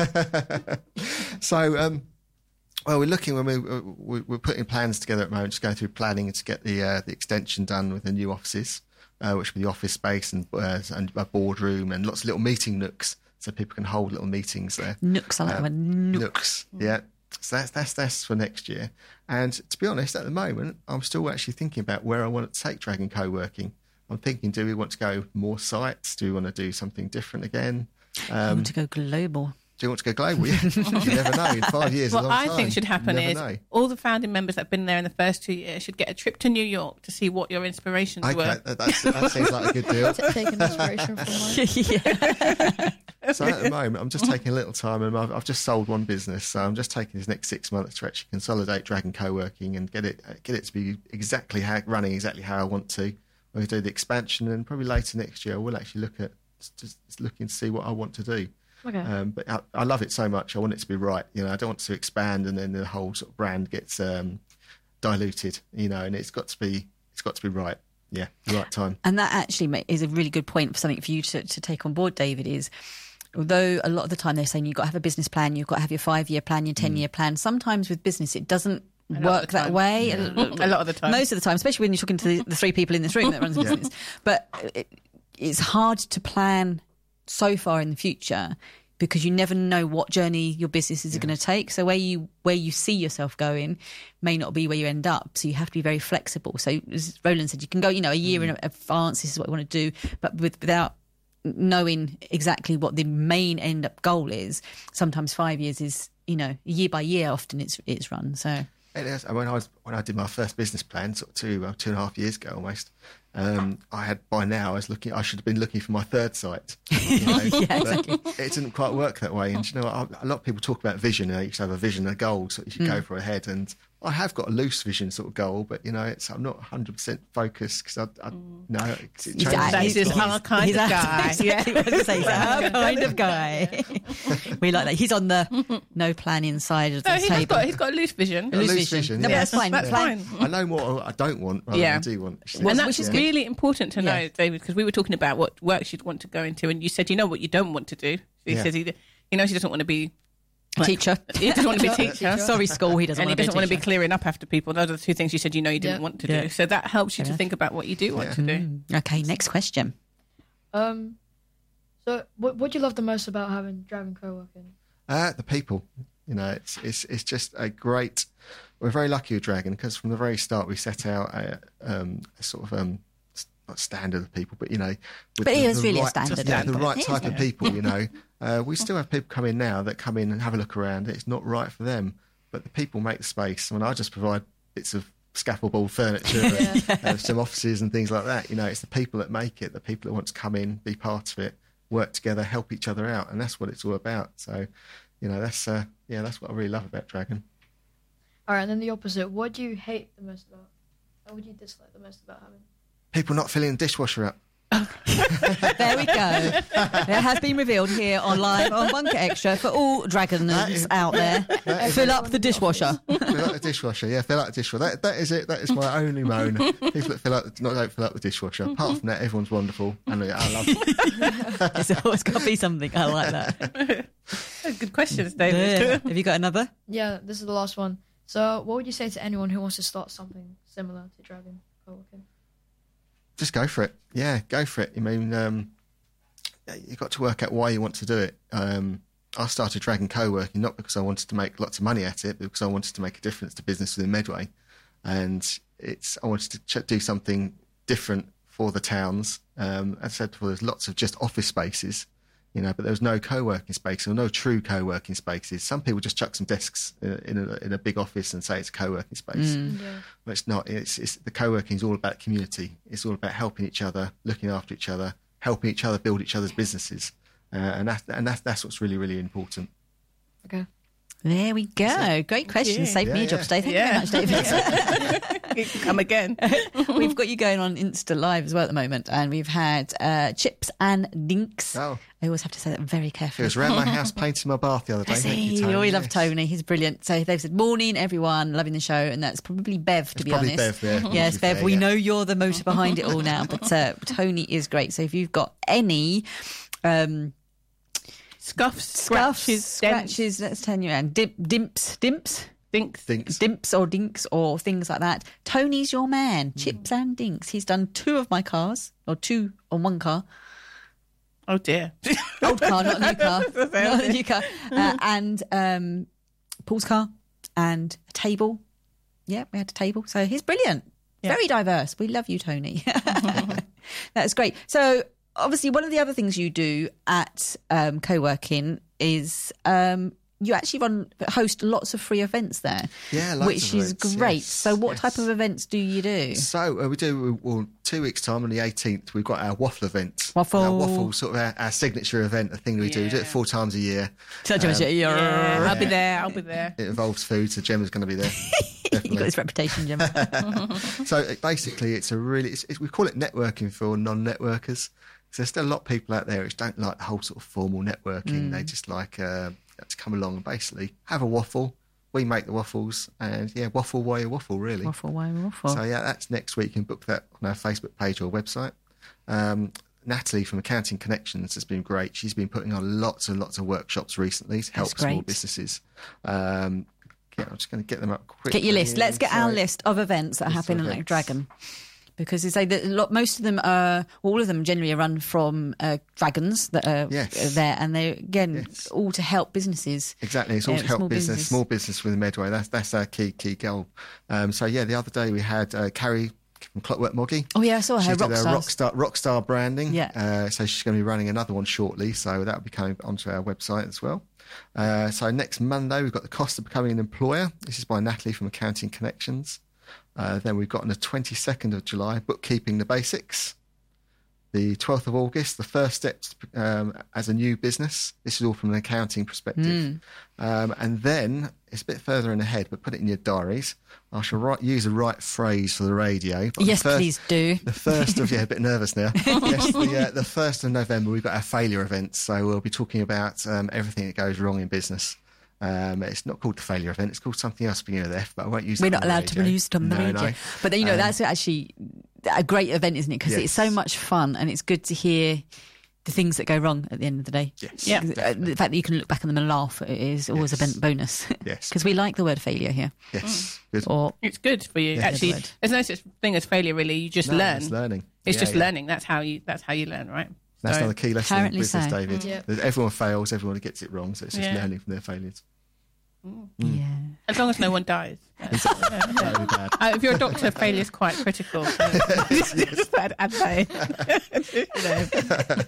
So, um, well, we're looking when we, uh, we we're putting plans together at the moment, just going through planning to get the uh, the extension done with the new offices, uh, which will be the office space and uh, and a boardroom and lots of little meeting nooks, so people can hold little meetings there. Nooks, I like Um, that one. Nook. Nooks, yeah. So that's that's that's for next year. And to be honest, at the moment, I'm still actually thinking about where I want to take Dragon Co-working. I'm thinking, do we want to go more sites? Do we want to do something different again? I Um, want to go global. do you want to go global? Yeah. You never know. In five years, What a long I time. think should happen You is never know. all the founding members that have been there in the first two years should get a trip to New York to see what your inspirations Okay, were. that, that's, that seems like a good deal. T- taking inspiration from mine. Yeah. So at the moment, I'm just taking a little time, and I've, I've just sold one business, so I'm just taking this next six months to actually consolidate Dragon Co-working and get it get it to be exactly how running exactly how I want to. We'll do the expansion, and probably later next year we'll actually look at just, just looking to see what I want to do. Okay. Um, but I, I love it so much. I want it to be right. You know, I don't want to expand and then the whole sort of brand gets um, diluted. You know, and it's got to be it's got to be right. Yeah, the right time. And that actually ma- is a really good point for something for you to, to take on board, David, is although a lot of the time they're saying you've got to have a business plan, you've got to have your five-year plan, your ten-year plan, sometimes with business it doesn't lot of work the that time. way. A lot of the time. Most of the time, especially when you're talking to the, the three people in this room that runs a business. But it, it's hard to plan so far in the future because you never know what journey your business is going to take. So where you where you see yourself going may not be where you end up. So you have to be very flexible. So as Roland said, you can go, you know, a year in advance, this is what I want to do, but with, without knowing exactly what the main end up goal is, sometimes five years is, you know, year by year often it's it's run. So It is. And when I was when I did my first business plan, sort of two uh, two and a half years ago almost, um, I had by now I was looking. I should have been looking for my third site. You know, Yeah, but it didn't quite work that way. And you know, I, a lot of people talk about vision. They used to have a vision, a goal, so you should go for ahead. And I have got a loose vision sort of goal, but you know, it's I'm not one hundred percent focused because I, I no, it He's changes. a- That's he's- just our kind he's of a- guy. Exactly what I was going to say. He's our kind of guy. We like that. He's on the no planning side of the No, he has table. got, he's got a loose vision. A loose vision, No, but yeah. that's fine. That's Plan- fine. I know more I don't want rather Yeah. than I do want. Well, And which that's is good. really important to know, Yeah. David, because we were talking about what works you'd want to go into, and you said you know what you don't want to do. So he Yeah. says he, he knows he doesn't want to be A teacher. He doesn't want to be a teacher. Sorry, school. He doesn't and he want to be a doesn't want to be teacher. clearing up after people. Those are the two things you said you know you didn't Yeah. want to Yeah. do. So that helps you Fair to enough. think about what you do want Yeah. to do. Mm. Okay, next question. Um, so what what do you love the most about having Dragon Co-working? Uh, the people, you know, it's it's it's just a great. We're very lucky with Dragon because from the very start we set out a, um, a sort of um, s- not standard of people, but you know, with But it the, was the really a right, standard, yeah, wasn't the it? right It type is. of people. You know, uh, we still have people come in now that come in and have a look around. It's not right for them, but the people make the space. I mean, I just provide bits of scaffold board furniture, and, uh, some offices and things like that. You know, it's the people that make it, the people that want to come in, be part of it, work together, help each other out, and that's what it's all about. So, you know, that's uh, yeah, that's what I really love about Dragon. All right, and then the opposite. What do you hate the most about? What would you dislike the most about having? People not filling the dishwasher up. There we go. It has been revealed here on live on Bunker Extra for all dragons That is- out there. that is- Fill up the dishwasher. Fill out the dishwasher, yeah, fill out the dishwasher. That, that is it. That is my only moan. People that fill out, the, not don't fill out the dishwasher. Apart from that, everyone's wonderful, and yeah, I love it. There's always got to be something. I like that. Good questions, David. Yeah. Have you got another? Yeah, this is the last one. So, what would you say to anyone who wants to start something similar to Dragon Co-working? Just go for it. Yeah, go for it. I mean, um, you've got to work out why you want to do it. Um, I started Dragon Co-working not because I wanted to make lots of money at it, but because I wanted to make a difference to business within Medway. And it's I wanted to ch- do something different for the towns. Um, as I said before, there's lots of just office spaces, you know, but there was no co-working spaces or no true co-working spaces. Some people just chuck some desks uh, in a, in a big office and say it's a co-working space. Mm. Yeah. But it's not. It's, it's the co-working is all about community. It's all about helping each other, looking after each other, helping each other build each other's businesses. Uh, and that's, and that's, that's what's really, really important. Okay. There we go. Great question. you. Saved me Yeah, a job yeah. today. Thank Yeah. you very much, David. Come again. We've got you going on Insta Live as well at the moment, and we've had uh, Chips and Dinks. Oh. I always have to say that very He carefully. was around my house painting my bath the other day. Has Thank you, he? Tony. Oh, we love Yes. Tony. He's brilliant. So they've said, morning, everyone. Loving the show. And that's probably Bev, to It's be probably honest. Bev, yeah. Yes, To be Bev. fair, we yeah. know you're the motor behind it all now. But uh, Tony is great. So if you've got any... Um, Scuffs, Scuffs, scratches, scratches, let's turn you around. Dim, dimps, dimps, dinks. Thinks. dimps or dinks or things like that. Tony's your man. Chips and Dinks. He's done two of my cars, or two on one car. Oh dear. Old car, not a new car. Not a new car. Uh, and um, Paul's car and a table. Yeah, we had a table. So he's brilliant. Yeah. Very diverse. We love you, Tony. That's great. So obviously one of the other things you do at um, co-working is um, you actually run host lots of free events there. Yeah, loads which of is events, great. yes, So what yes. type of events do you do? So uh, we do, well, two weeks' time on the eighteenth, we've got our waffle event. Waffle. Our waffle, sort of our, our signature event, the thing we do. We do it Yeah. four times a year. Such a- yeah. Yeah, I'll be there. I'll be there. It involves food, so Gemma's going to be there. You've got Definitely. this reputation, Jim. So it, basically, it's a really, it's, it's, we call it networking for non-networkers. So there's still a lot of people out there which don't like the whole sort of formal networking. They just like uh, to come along and basically have a waffle. We make the waffles, and yeah, waffle while you waffle, really. Waffle, why waffle? So yeah, that's next week. You can book that on our Facebook page or website. Um, Natalie from Accounting Connections has been great. She's been putting on lots and lots of workshops recently to help That's small great. businesses. Um, yeah, I'm just going to get them up quickly. Get your list. Let's get our Sorry. list of events that List happen of in Like events. Dragon. Because they say that a lot, most of them are, all of them generally are run from uh, dragons that are Yes. there, and they're again Yes. all to help businesses. Exactly, it's all uh, to help small business, business. small business with Medway. That's that's our key key goal. Um, so yeah, the other day we had uh, Carrie from Clockwork Moggy. Oh yeah, I saw her. She did Rock a stars. rockstar rockstar branding. Yeah. Uh, so she's going to be running another one shortly. So that'll be coming onto our website as well. Uh, so next Monday we've got the cost of becoming an employer. This is by Natalie from Accounting Connections. Uh, then we've got on the twenty-second of July, bookkeeping the basics. The twelfth of August, the first steps um, as a new business. This is all from an accounting perspective. Mm. Um, and then it's a bit further in ahead, but put it in your diaries. I shall write, use the right phrase for the radio. But the Yes, first- please do. The first of, yeah, a bit nervous now. Yes, the, uh, the first of November, we've got our failure event. So we'll be talking about um, everything that goes wrong in business. Um, it's not called the failure event. It's called something else beginning with F, but I won't use it We're on not the allowed to radio. use it on the No, radio. no. But then, you know, Um, that's actually a great event, isn't it? Because it's so Yes. much fun, and it's good to hear the things that go wrong at the end of the day. Yes, Yeah. Uh, definitely. The fact that you can look back on them and laugh is always Yes. a ben- bonus. Yes. Because we like the word failure here. Yes, good. Or It's good for you. Yeah, Actually, good. there's no such thing as failure. Really, you just No, learn. It's learning. It's Yeah, just yeah. learning. That's how you. That's how you learn, right? That's So- another key lesson in Apparently business, so. David. Mm. Yep. That everyone fails, everyone gets it wrong. So it's just Yeah. learning from their failures. yeah. As long as no one dies. Very bad. Uh, if you're a doctor, failure is quite critical. So just add, add that in. You know, bit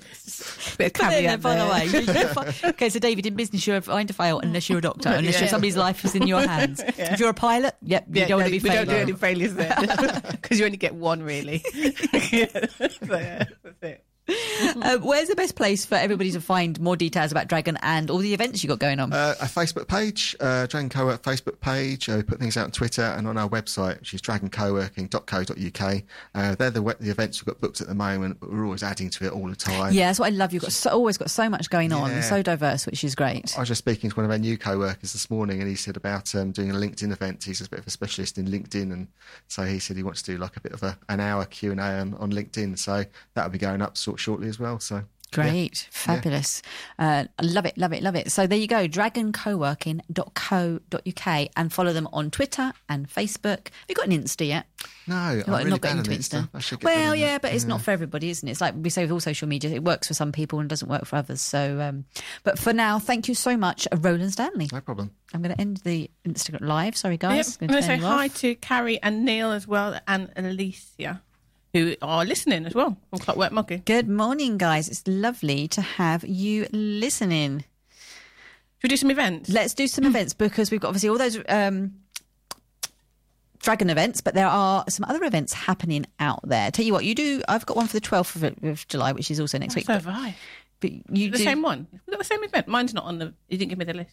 of But then, caveat by the there. way, you- you fi- okay, so David, in business, you're fine to fail unless you're a doctor, unless Yeah. you're somebody's life is in your hands. Yeah. If you're a pilot, yep, you Yeah, don't no, want to be we don't do failing. any failures there because you only get one, really. Yeah. So, yeah, that's it. Uh, where's the best place for everybody to find more details about Dragon and all the events you got going on? Uh, our Facebook page, uh, Dragon Co-work Facebook page. Uh, we put things out on Twitter and on our website, which is dragon co working dot co dot uk. Uh, they're the, the events we've got booked at the moment, but we're always adding to it all the time. Yeah, that's what I love. You've got so, always got so much going on, and Yeah. so diverse, which is great. I was just speaking to one of our new co-workers this morning, and he said about um, doing a LinkedIn event. He's a bit of a specialist in LinkedIn, and so he said he wants to do like a bit of a, an hour Q and A on, on LinkedIn. So that'll be going up sort shortly as well. So Great. Fabulous. Uh, I love it, love it, love it. So there you go, dragon co working dot co dot uk, and follow them on Twitter and Facebook. Have you got an Insta yet? No, You're I'm really not bad getting on into Insta. Insta. I should get Well, better yeah, at but it's that. not for everybody, isn't it? It's like we say with all social media, it works for some people and doesn't work for others. So, um, but for now, thank you so much, Roland Stanley. No problem. I'm going to end the Instagram live. Sorry, Yep. guys. I'm Gonna going to say turn you hi off. to Carrie and Neil as well, and Alicia, who are listening as well from Clockwork Monkey. Good morning, guys. It's lovely to have you listening. Should we do some events? Let's do some events, because we've got obviously all those um, Dragon events, but there are some other events happening out there. Tell you what, you do. I've got one for the twelfth of, of July, which is also next week. So have I. But you The do same one. We've got the same event. Mine's not on the... You didn't give me the list.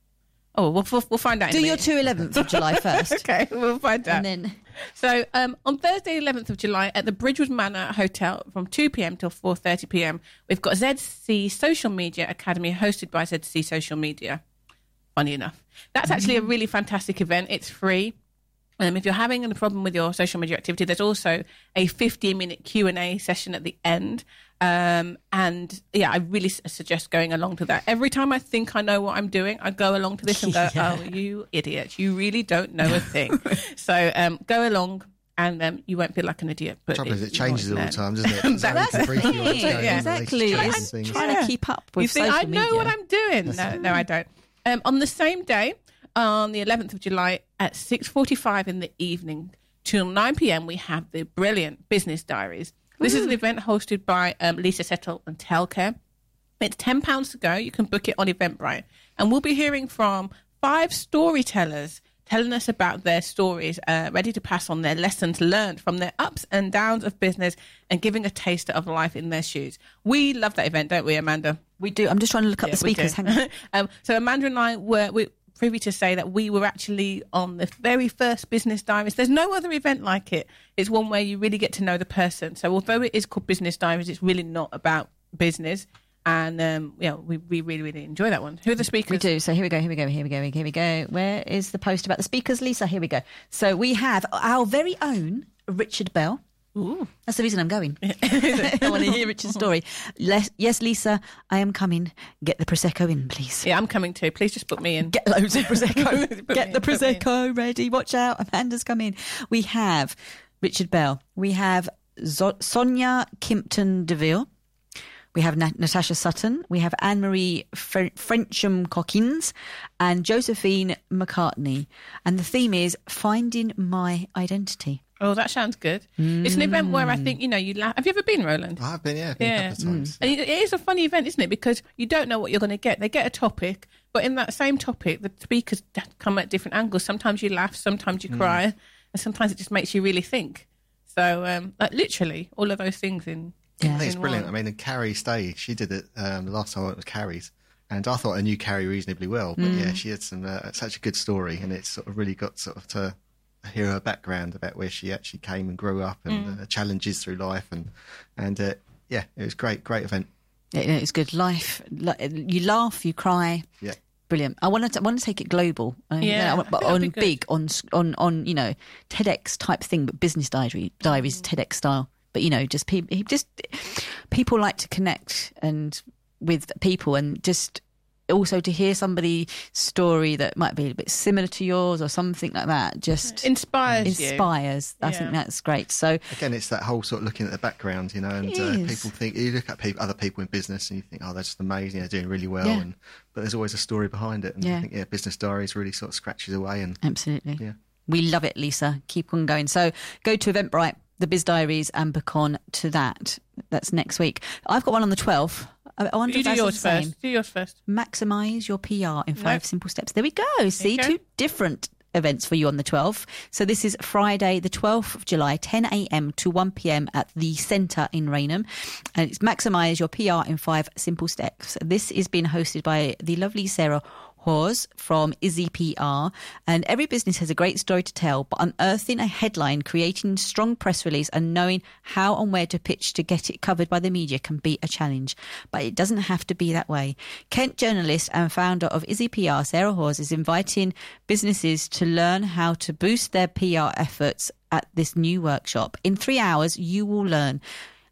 Oh, we'll, we'll, we'll find out do in a your minute. two eleventh of July first. Okay, we'll find out. And then So um, on Thursday, eleventh of July, at the Bridgewood Manor Hotel from two p.m. till four thirty p.m, we've got Z C Social Media Academy, hosted by Z C Social Media. Funny enough. That's actually a really fantastic event. It's free. Um, if you're having a problem with your social media activity, there's also a fifteen-minute Q and A session at the end. Um, and, yeah, I really s- suggest going along to that. Every time I think I know what I'm doing, I go along to this and go, Yeah. oh, you idiot. You really don't know a thing. So um, go along and um, you won't feel like an idiot. But Trouble is, if it you want changes to all the learn. time, doesn't it? It's That's only to brief you on what's the going thing, on in exactly, relationships it's and things. trying to keep up with You think, social I know media. what I'm doing. No, no, I don't. Um, on the same day, on the eleventh of July at six forty-five in the evening till nine p.m, we have the brilliant Business Diaries. This is an event hosted by um, Lisa Settle and Telcare. It's ten pounds to go. You can book it on Eventbrite. And we'll be hearing from five storytellers telling us about their stories, uh, ready to pass on their lessons learned from their ups and downs of business and giving a taster of life in their shoes. We love that event, don't we, Amanda? We do. I'm just trying to look up Yeah, the we speakers. do. Hang on. um, so Amanda and I were we privy to say that we were actually on the very first Business Diaries. There's no other event like it. It's one where you really get to know the person. So although it is called Business Diaries, it's really not about business. And um, yeah, we, we really, really enjoy that one. Who are the speakers? We do. So here we go, here we go, here we go, here we go. Where is the post about the speakers, Lisa? Here we go. So we have our very own Richard Bell. Ooh. That's the reason I'm going. I want to hear Richard's story. Les- yes, Lisa, I am coming. Get the Prosecco in, please. Yeah, I'm coming too. Please just put me in. Get loads of Prosecco. Put Get me the in, put me in. Prosecco ready. Watch out. Amanda's coming. We have Richard Bell. We have Zo- Sonia Kimpton DeVille. We have Nat- Natasha Sutton. We have Anne-Marie Fre- Frencham Cockins and Josephine McCartney. And the theme is Finding My Identity. Oh, that sounds good. It's an event where I think, you know, you laugh. Have you ever been, Roland? I've been, yeah, been Yeah. a couple of times. And it it is a funny event, isn't it? Because you don't know what you're going to get. They get a topic, but in that same topic, the speakers d- come at different angles. Sometimes you laugh, sometimes you cry, and sometimes it just makes you really think. So, um, like literally, all of those things in. Yeah. I think it's in brilliant. one. I mean, and Carrie stayed. She did it um, the last time I went was Carrie's. And I thought I knew Carrie reasonably well. But Mm. yeah, she had some uh, such a good story. And it's sort of really got sort of to hear her background about where she actually came and grew up and Mm. uh, challenges through life. And, and uh, yeah, it was great, great event. Yeah, it's good. Life. li- You laugh, you cry. Yeah. Brilliant. I want to. I want to take it global. I- Yeah, I I want- but think that'd on be good. big, on s- on on you know TEDx type thing, but business diary diaries TEDx style. But you know, just people, just people like to connect and with people, and just also to hear somebody's story that might be a bit similar to yours or something like that. Just Inspires you. inspires. I Yeah. think that's great. So Again, it's that whole sort of looking at the background, you know, and It uh, is. people think, you look at people, other people in business and you think, oh, they're just amazing, they're doing really well. Yeah. And But there's always a story behind it. And Yeah. I think, yeah, Business Diaries really sort of scratches away. And absolutely. yeah. We love it, Lisa. Keep on going. So go to Eventbrite, the Biz Diaries, and book on to that. That's next week. I've got one on the twelfth. I I wonder You if do that's yours the same. first. Do yours first. Maximise your P R in five Nope. simple steps. There we go. See, you go. two different events for you on the twelfth. So this is Friday, the twelfth of July, ten a.m. to one p.m. at the Centre in Raynham. And it's Maximise Your P R in five simple steps. This is being hosted by the lovely Sarah Hawes from Izzy P R. And every business has a great story to tell, but unearthing a headline, creating strong press release and knowing how and where to pitch to get it covered by the media can be a challenge. But it doesn't have to be that way. Kent journalist and founder of Izzy P R, Sarah Hawes, is inviting businesses to learn how to boost their P R efforts at this new workshop. In three hours, you will learn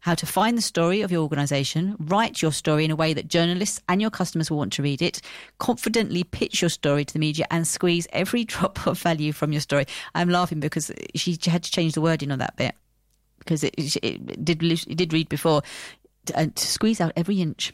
how to find the story of your organisation, write your story in a way that journalists and your customers will want to read it, confidently pitch your story to the media and squeeze every drop of value from your story. I'm laughing because she had to change the wording on that bit because it, it, did, it did read before, to, to squeeze out every inch.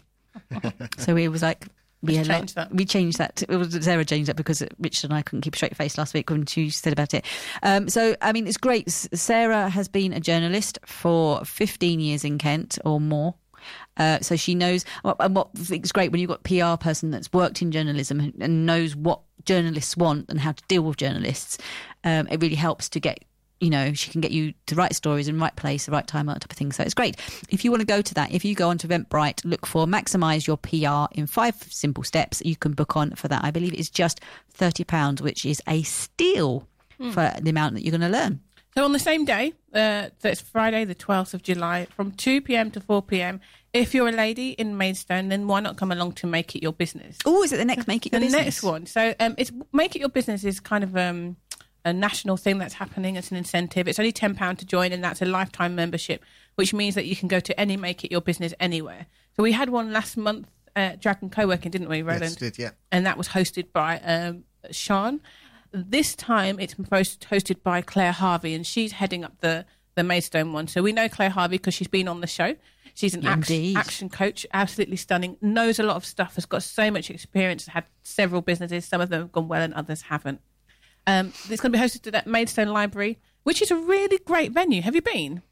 So it was like... We, had changed lot, that. we changed that. It was Sarah changed that because Richard and I couldn't keep a straight face last week when she said about it. Um, so, I mean, it's great. S- Sarah has been a journalist for fifteen years in Kent or more. Uh, so she knows, and what I think is great when you've got a P R person that's worked in journalism and knows what journalists want and how to deal with journalists. Um, it really helps to get, you know, she can get you to write stories in the right place, the right time, that type of thing. So it's great. If you want to go to that, if you go onto Eventbrite, look for Maximise Your P R in five simple steps, you can book on for that. I believe it's just thirty pounds, which is a steal mm. for the amount that you're going to learn. So on the same day, uh, so it's Friday the twelfth of July, from two p.m. to four p.m, if you're a lady in Maidstone, then why not come along to Make It Your Business? Oh, is it the next Make It Your the Business? The next one. So um, it's Make It Your Business is kind of... Um, a national thing that's happening. It's an incentive. It's only ten pounds to join, and that's a lifetime membership, which means that you can go to any Make It Your Business anywhere. So we had one last month at Dragon Co-working, didn't we, Roland? Yes, did, yeah. And that was hosted by um, Sean. This time it's hosted by Claire Harvey, and she's heading up the, the Maidstone one. So we know Claire Harvey because she's been on the show. She's an action, action coach, absolutely stunning, knows a lot of stuff, has got so much experience, had several businesses. Some of them have gone well and others haven't. Um, it's going to be hosted at Maidstone Library, which is a really great venue. Have you been?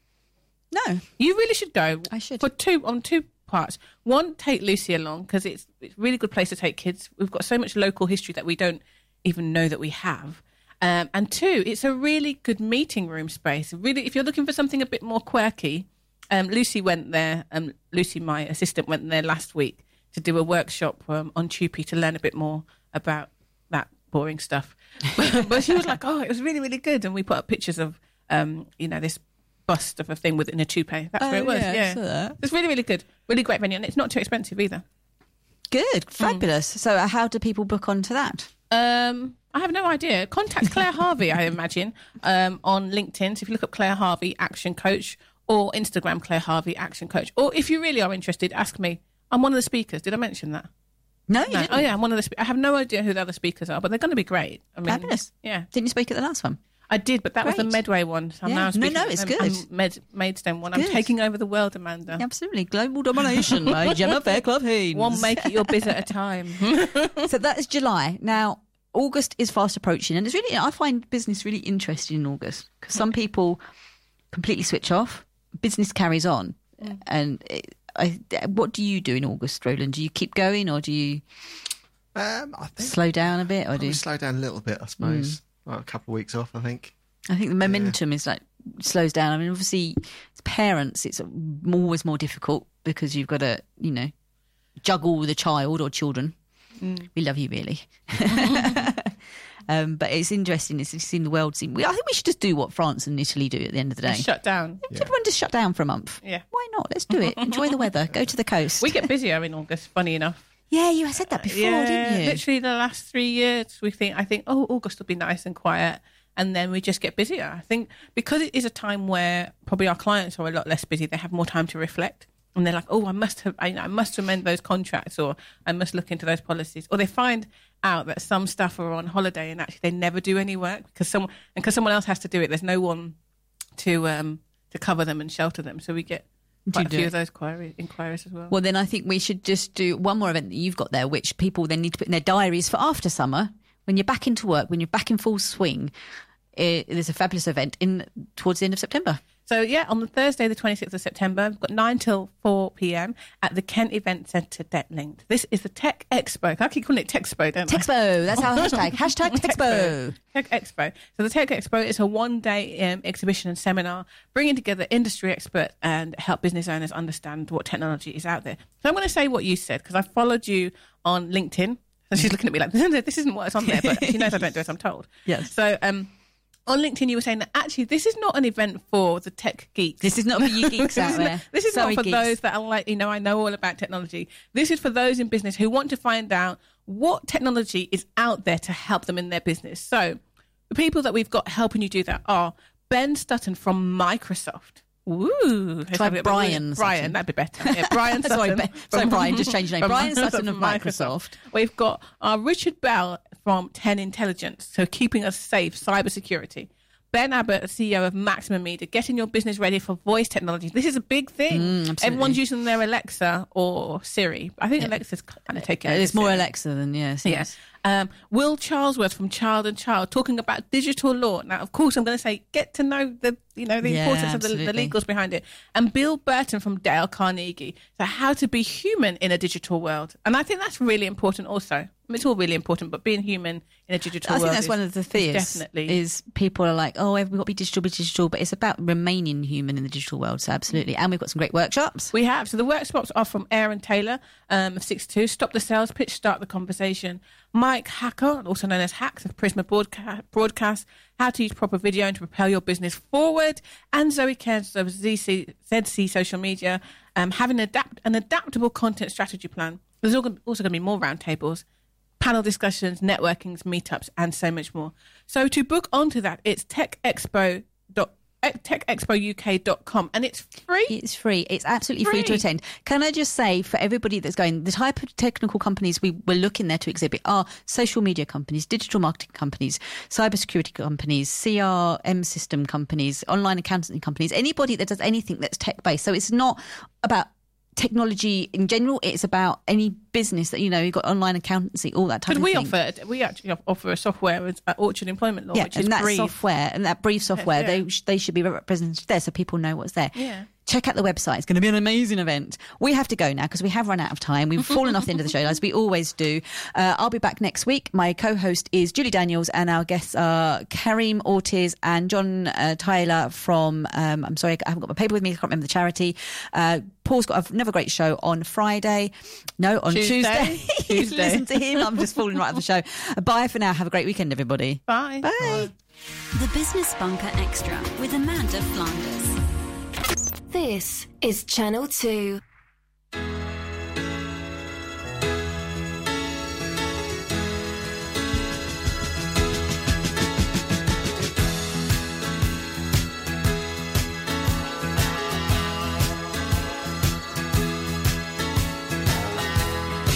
No. You really should go. I should. For two, on two parts. One, take Lucy along because it's, it's a really good place to take kids. We've got so much local history that we don't even know that we have. Um, and two, it's a really good meeting room space. Really, if you're looking for something a bit more quirky, um, Lucy went there. Um, Lucy, my assistant, went there last week to do a workshop um, on Tupi to learn a bit more about that boring stuff. But, but she was like, oh, it was really, really good. And we put up pictures of, um, you know, this bust of a thing within a toupee. That's oh, where it was. Yeah, yeah. I saw that. It's really, really good. Really great venue. And it's not too expensive either. Good. Fabulous. Mm. So uh, how do people book onto that? Um, I have no idea. Contact Claire Harvey, I imagine, um, on LinkedIn. So if you look up Claire Harvey, Action Coach, or Instagram Claire Harvey, Action Coach. Or if you really are interested, ask me. I'm one of the speakers. Did I mention that? No, you no. didn't. Oh, yeah, I'm one of the spe- I have no idea who the other speakers are, but they're going to be great. I mean, fabulous. Yeah. Didn't you speak at the last one? I did, but that Great. was the Medway one. So I'm Yeah. now No, speaking no, it's um, good. um, Med- Maidstone one. Good. I'm taking over the world, Amanda. Yeah, absolutely. Global domination by Gemma Fairclough Haynes. One Make It Your Biz at a time. So that is July. Now, August is fast approaching, and it's really, I find business really interesting in August because some people completely switch off. Business carries on. Mm. And it, I, what do you do in August, Roland? Do you keep going or do you um, I think slow down a bit? Or do you slow down a little bit, I suppose. Mm. Well, a couple of weeks off, I think. I think the momentum yeah. is like slows down. I mean, obviously, as parents, it's always more difficult because you've got to, you know, juggle the child or children. Mm. We love you, really. um, but it's interesting. It's seen the world seem. I think we should just do what France and Italy do at the end of the day. Shut down. Yeah. Everyone just shut down for a month. Yeah. Why not? Let's do it. Enjoy the weather. Go to the coast. We get busier in August, funny enough. Yeah, you said that before, yeah, didn't you? Literally the last three years, we think, I think, oh, August will be nice and quiet. And then we just get busier. I think because it is a time where probably our clients are a lot less busy, they have more time to reflect. And they're like, oh, I must have, I, I must amend those contracts, or I must look into those policies. Or they find out that some staff are on holiday and actually they never do any work because someone, and because someone else has to do it. There's no one to um, to cover them and shelter them. So we get quite a few of those inquiries, inquiries as well. Well, then I think we should just do one more event that you've got there, which people then need to put in their diaries for after summer. When you're back into work, when you're back in full swing, it, there's a fabulous event in towards the end of September. So, yeah, on the Thursday, the twenty-sixth of September, we've got nine till four p.m. at the Kent Event Centre, Debt Linked. This is the Tech Expo. I keep calling it Texpo, don't I? Texpo, that's our hashtag. Hashtag Texpo. Tech Expo. So the Tech Expo is a one-day um, exhibition and seminar bringing together industry experts and help business owners understand what technology is out there. So I'm going to say what you said because I followed you on LinkedIn. So she's looking at me like, this isn't what's on there, but she knows I don't do as I'm told. Yes. So, um... on LinkedIn, you were saying that actually this is not an event for the tech geeks. This is not for you geeks out there. Not, this is Sorry, not for geeks. those that are like, you know, I know all about technology. This is for those in business who want to find out what technology is out there to help them in their business. So the people that we've got helping you do that are Ben Stutton from Microsoft. Ooh. Try Brian Brian, Sutton. that'd be better. Yeah, Brian Sorry, Sutton. Be- sorry, Brian, just change your name. from- Brian Sutton of from Microsoft. We've got uh, Richard Bell from ten Intelligence, so keeping us safe, cybersecurity. Ben Abbott, C E O of Maximum Media, getting your business ready for voice technology. This is a big thing. Mm, absolutely. Everyone's using their Alexa or Siri. I think Alexa's kind of taking It's over more Siri. Alexa than yes. Yeah. Um, Will Charlesworth from Child and Child talking about digital law. Now, of course, I'm going to say get to know the you know the Yeah, importance of the, the absolutely. legals behind it. And Bill Burton from Dale Carnegie. So how to be human in a digital world. And I think that's really important also. I mean, it's all really important, but being human in a digital I world think that's is, one of the is fears. definitely Is people are like, oh, we've got to be digital, be digital, but it's about remaining human in the digital world. So absolutely, and we've got some great workshops. We have. So the workshops are from Aaron Taylor um, of six two, Stop the Sales Pitch, Start the Conversation. Mike Hacker, also known as Hacks of Prisma Broadca- Broadcast, How to Use Proper Video and to Propel Your Business Forward. And Zoe Cairns of Z C, Z C Social Media, um, having an, adapt- an adaptable content strategy plan. There's also going to be more roundtables, panel discussions, networkings, meetups, and so much more. So to book onto that, it's techexpo dot tech expo U K dot com, and it's free. It's free. It's absolutely free. Free. to attend. Can I just say, for everybody that's going, the type of technical companies we were looking there to exhibit are social media companies, digital marketing companies, cybersecurity companies, C R M system companies, online accountancy companies, anybody that does anything that's tech-based. So it's not about technology in general, it's about any business that, you know, you've got online accountancy, all that type Because of we thing. offer, we actually offer a software with uh, Orchard Employment Law, Yeah, which is and that free. software and that brief software, Yeah. they sh- they should be represented there so people know what's there. Yeah. Check out the website. It's going to be an amazing event. We have to go now because we have run out of time. We've fallen off the end of the show, as we always do. Uh, I'll be back next week. My co-host is Julie Daniels, and our guests are Kareem Ortiz and John uh, Tyler from, um, I'm sorry, I haven't got my paper with me. I can't remember the charity. Uh, Paul's got another great show on Friday. No, on Tuesday. Tuesday. Tuesday. Listen to him. I'm just falling right off the show. Bye for now. Have a great weekend, everybody. Bye. Bye. The Business Bunker Extra with Amanda Flanders. This is Channel two.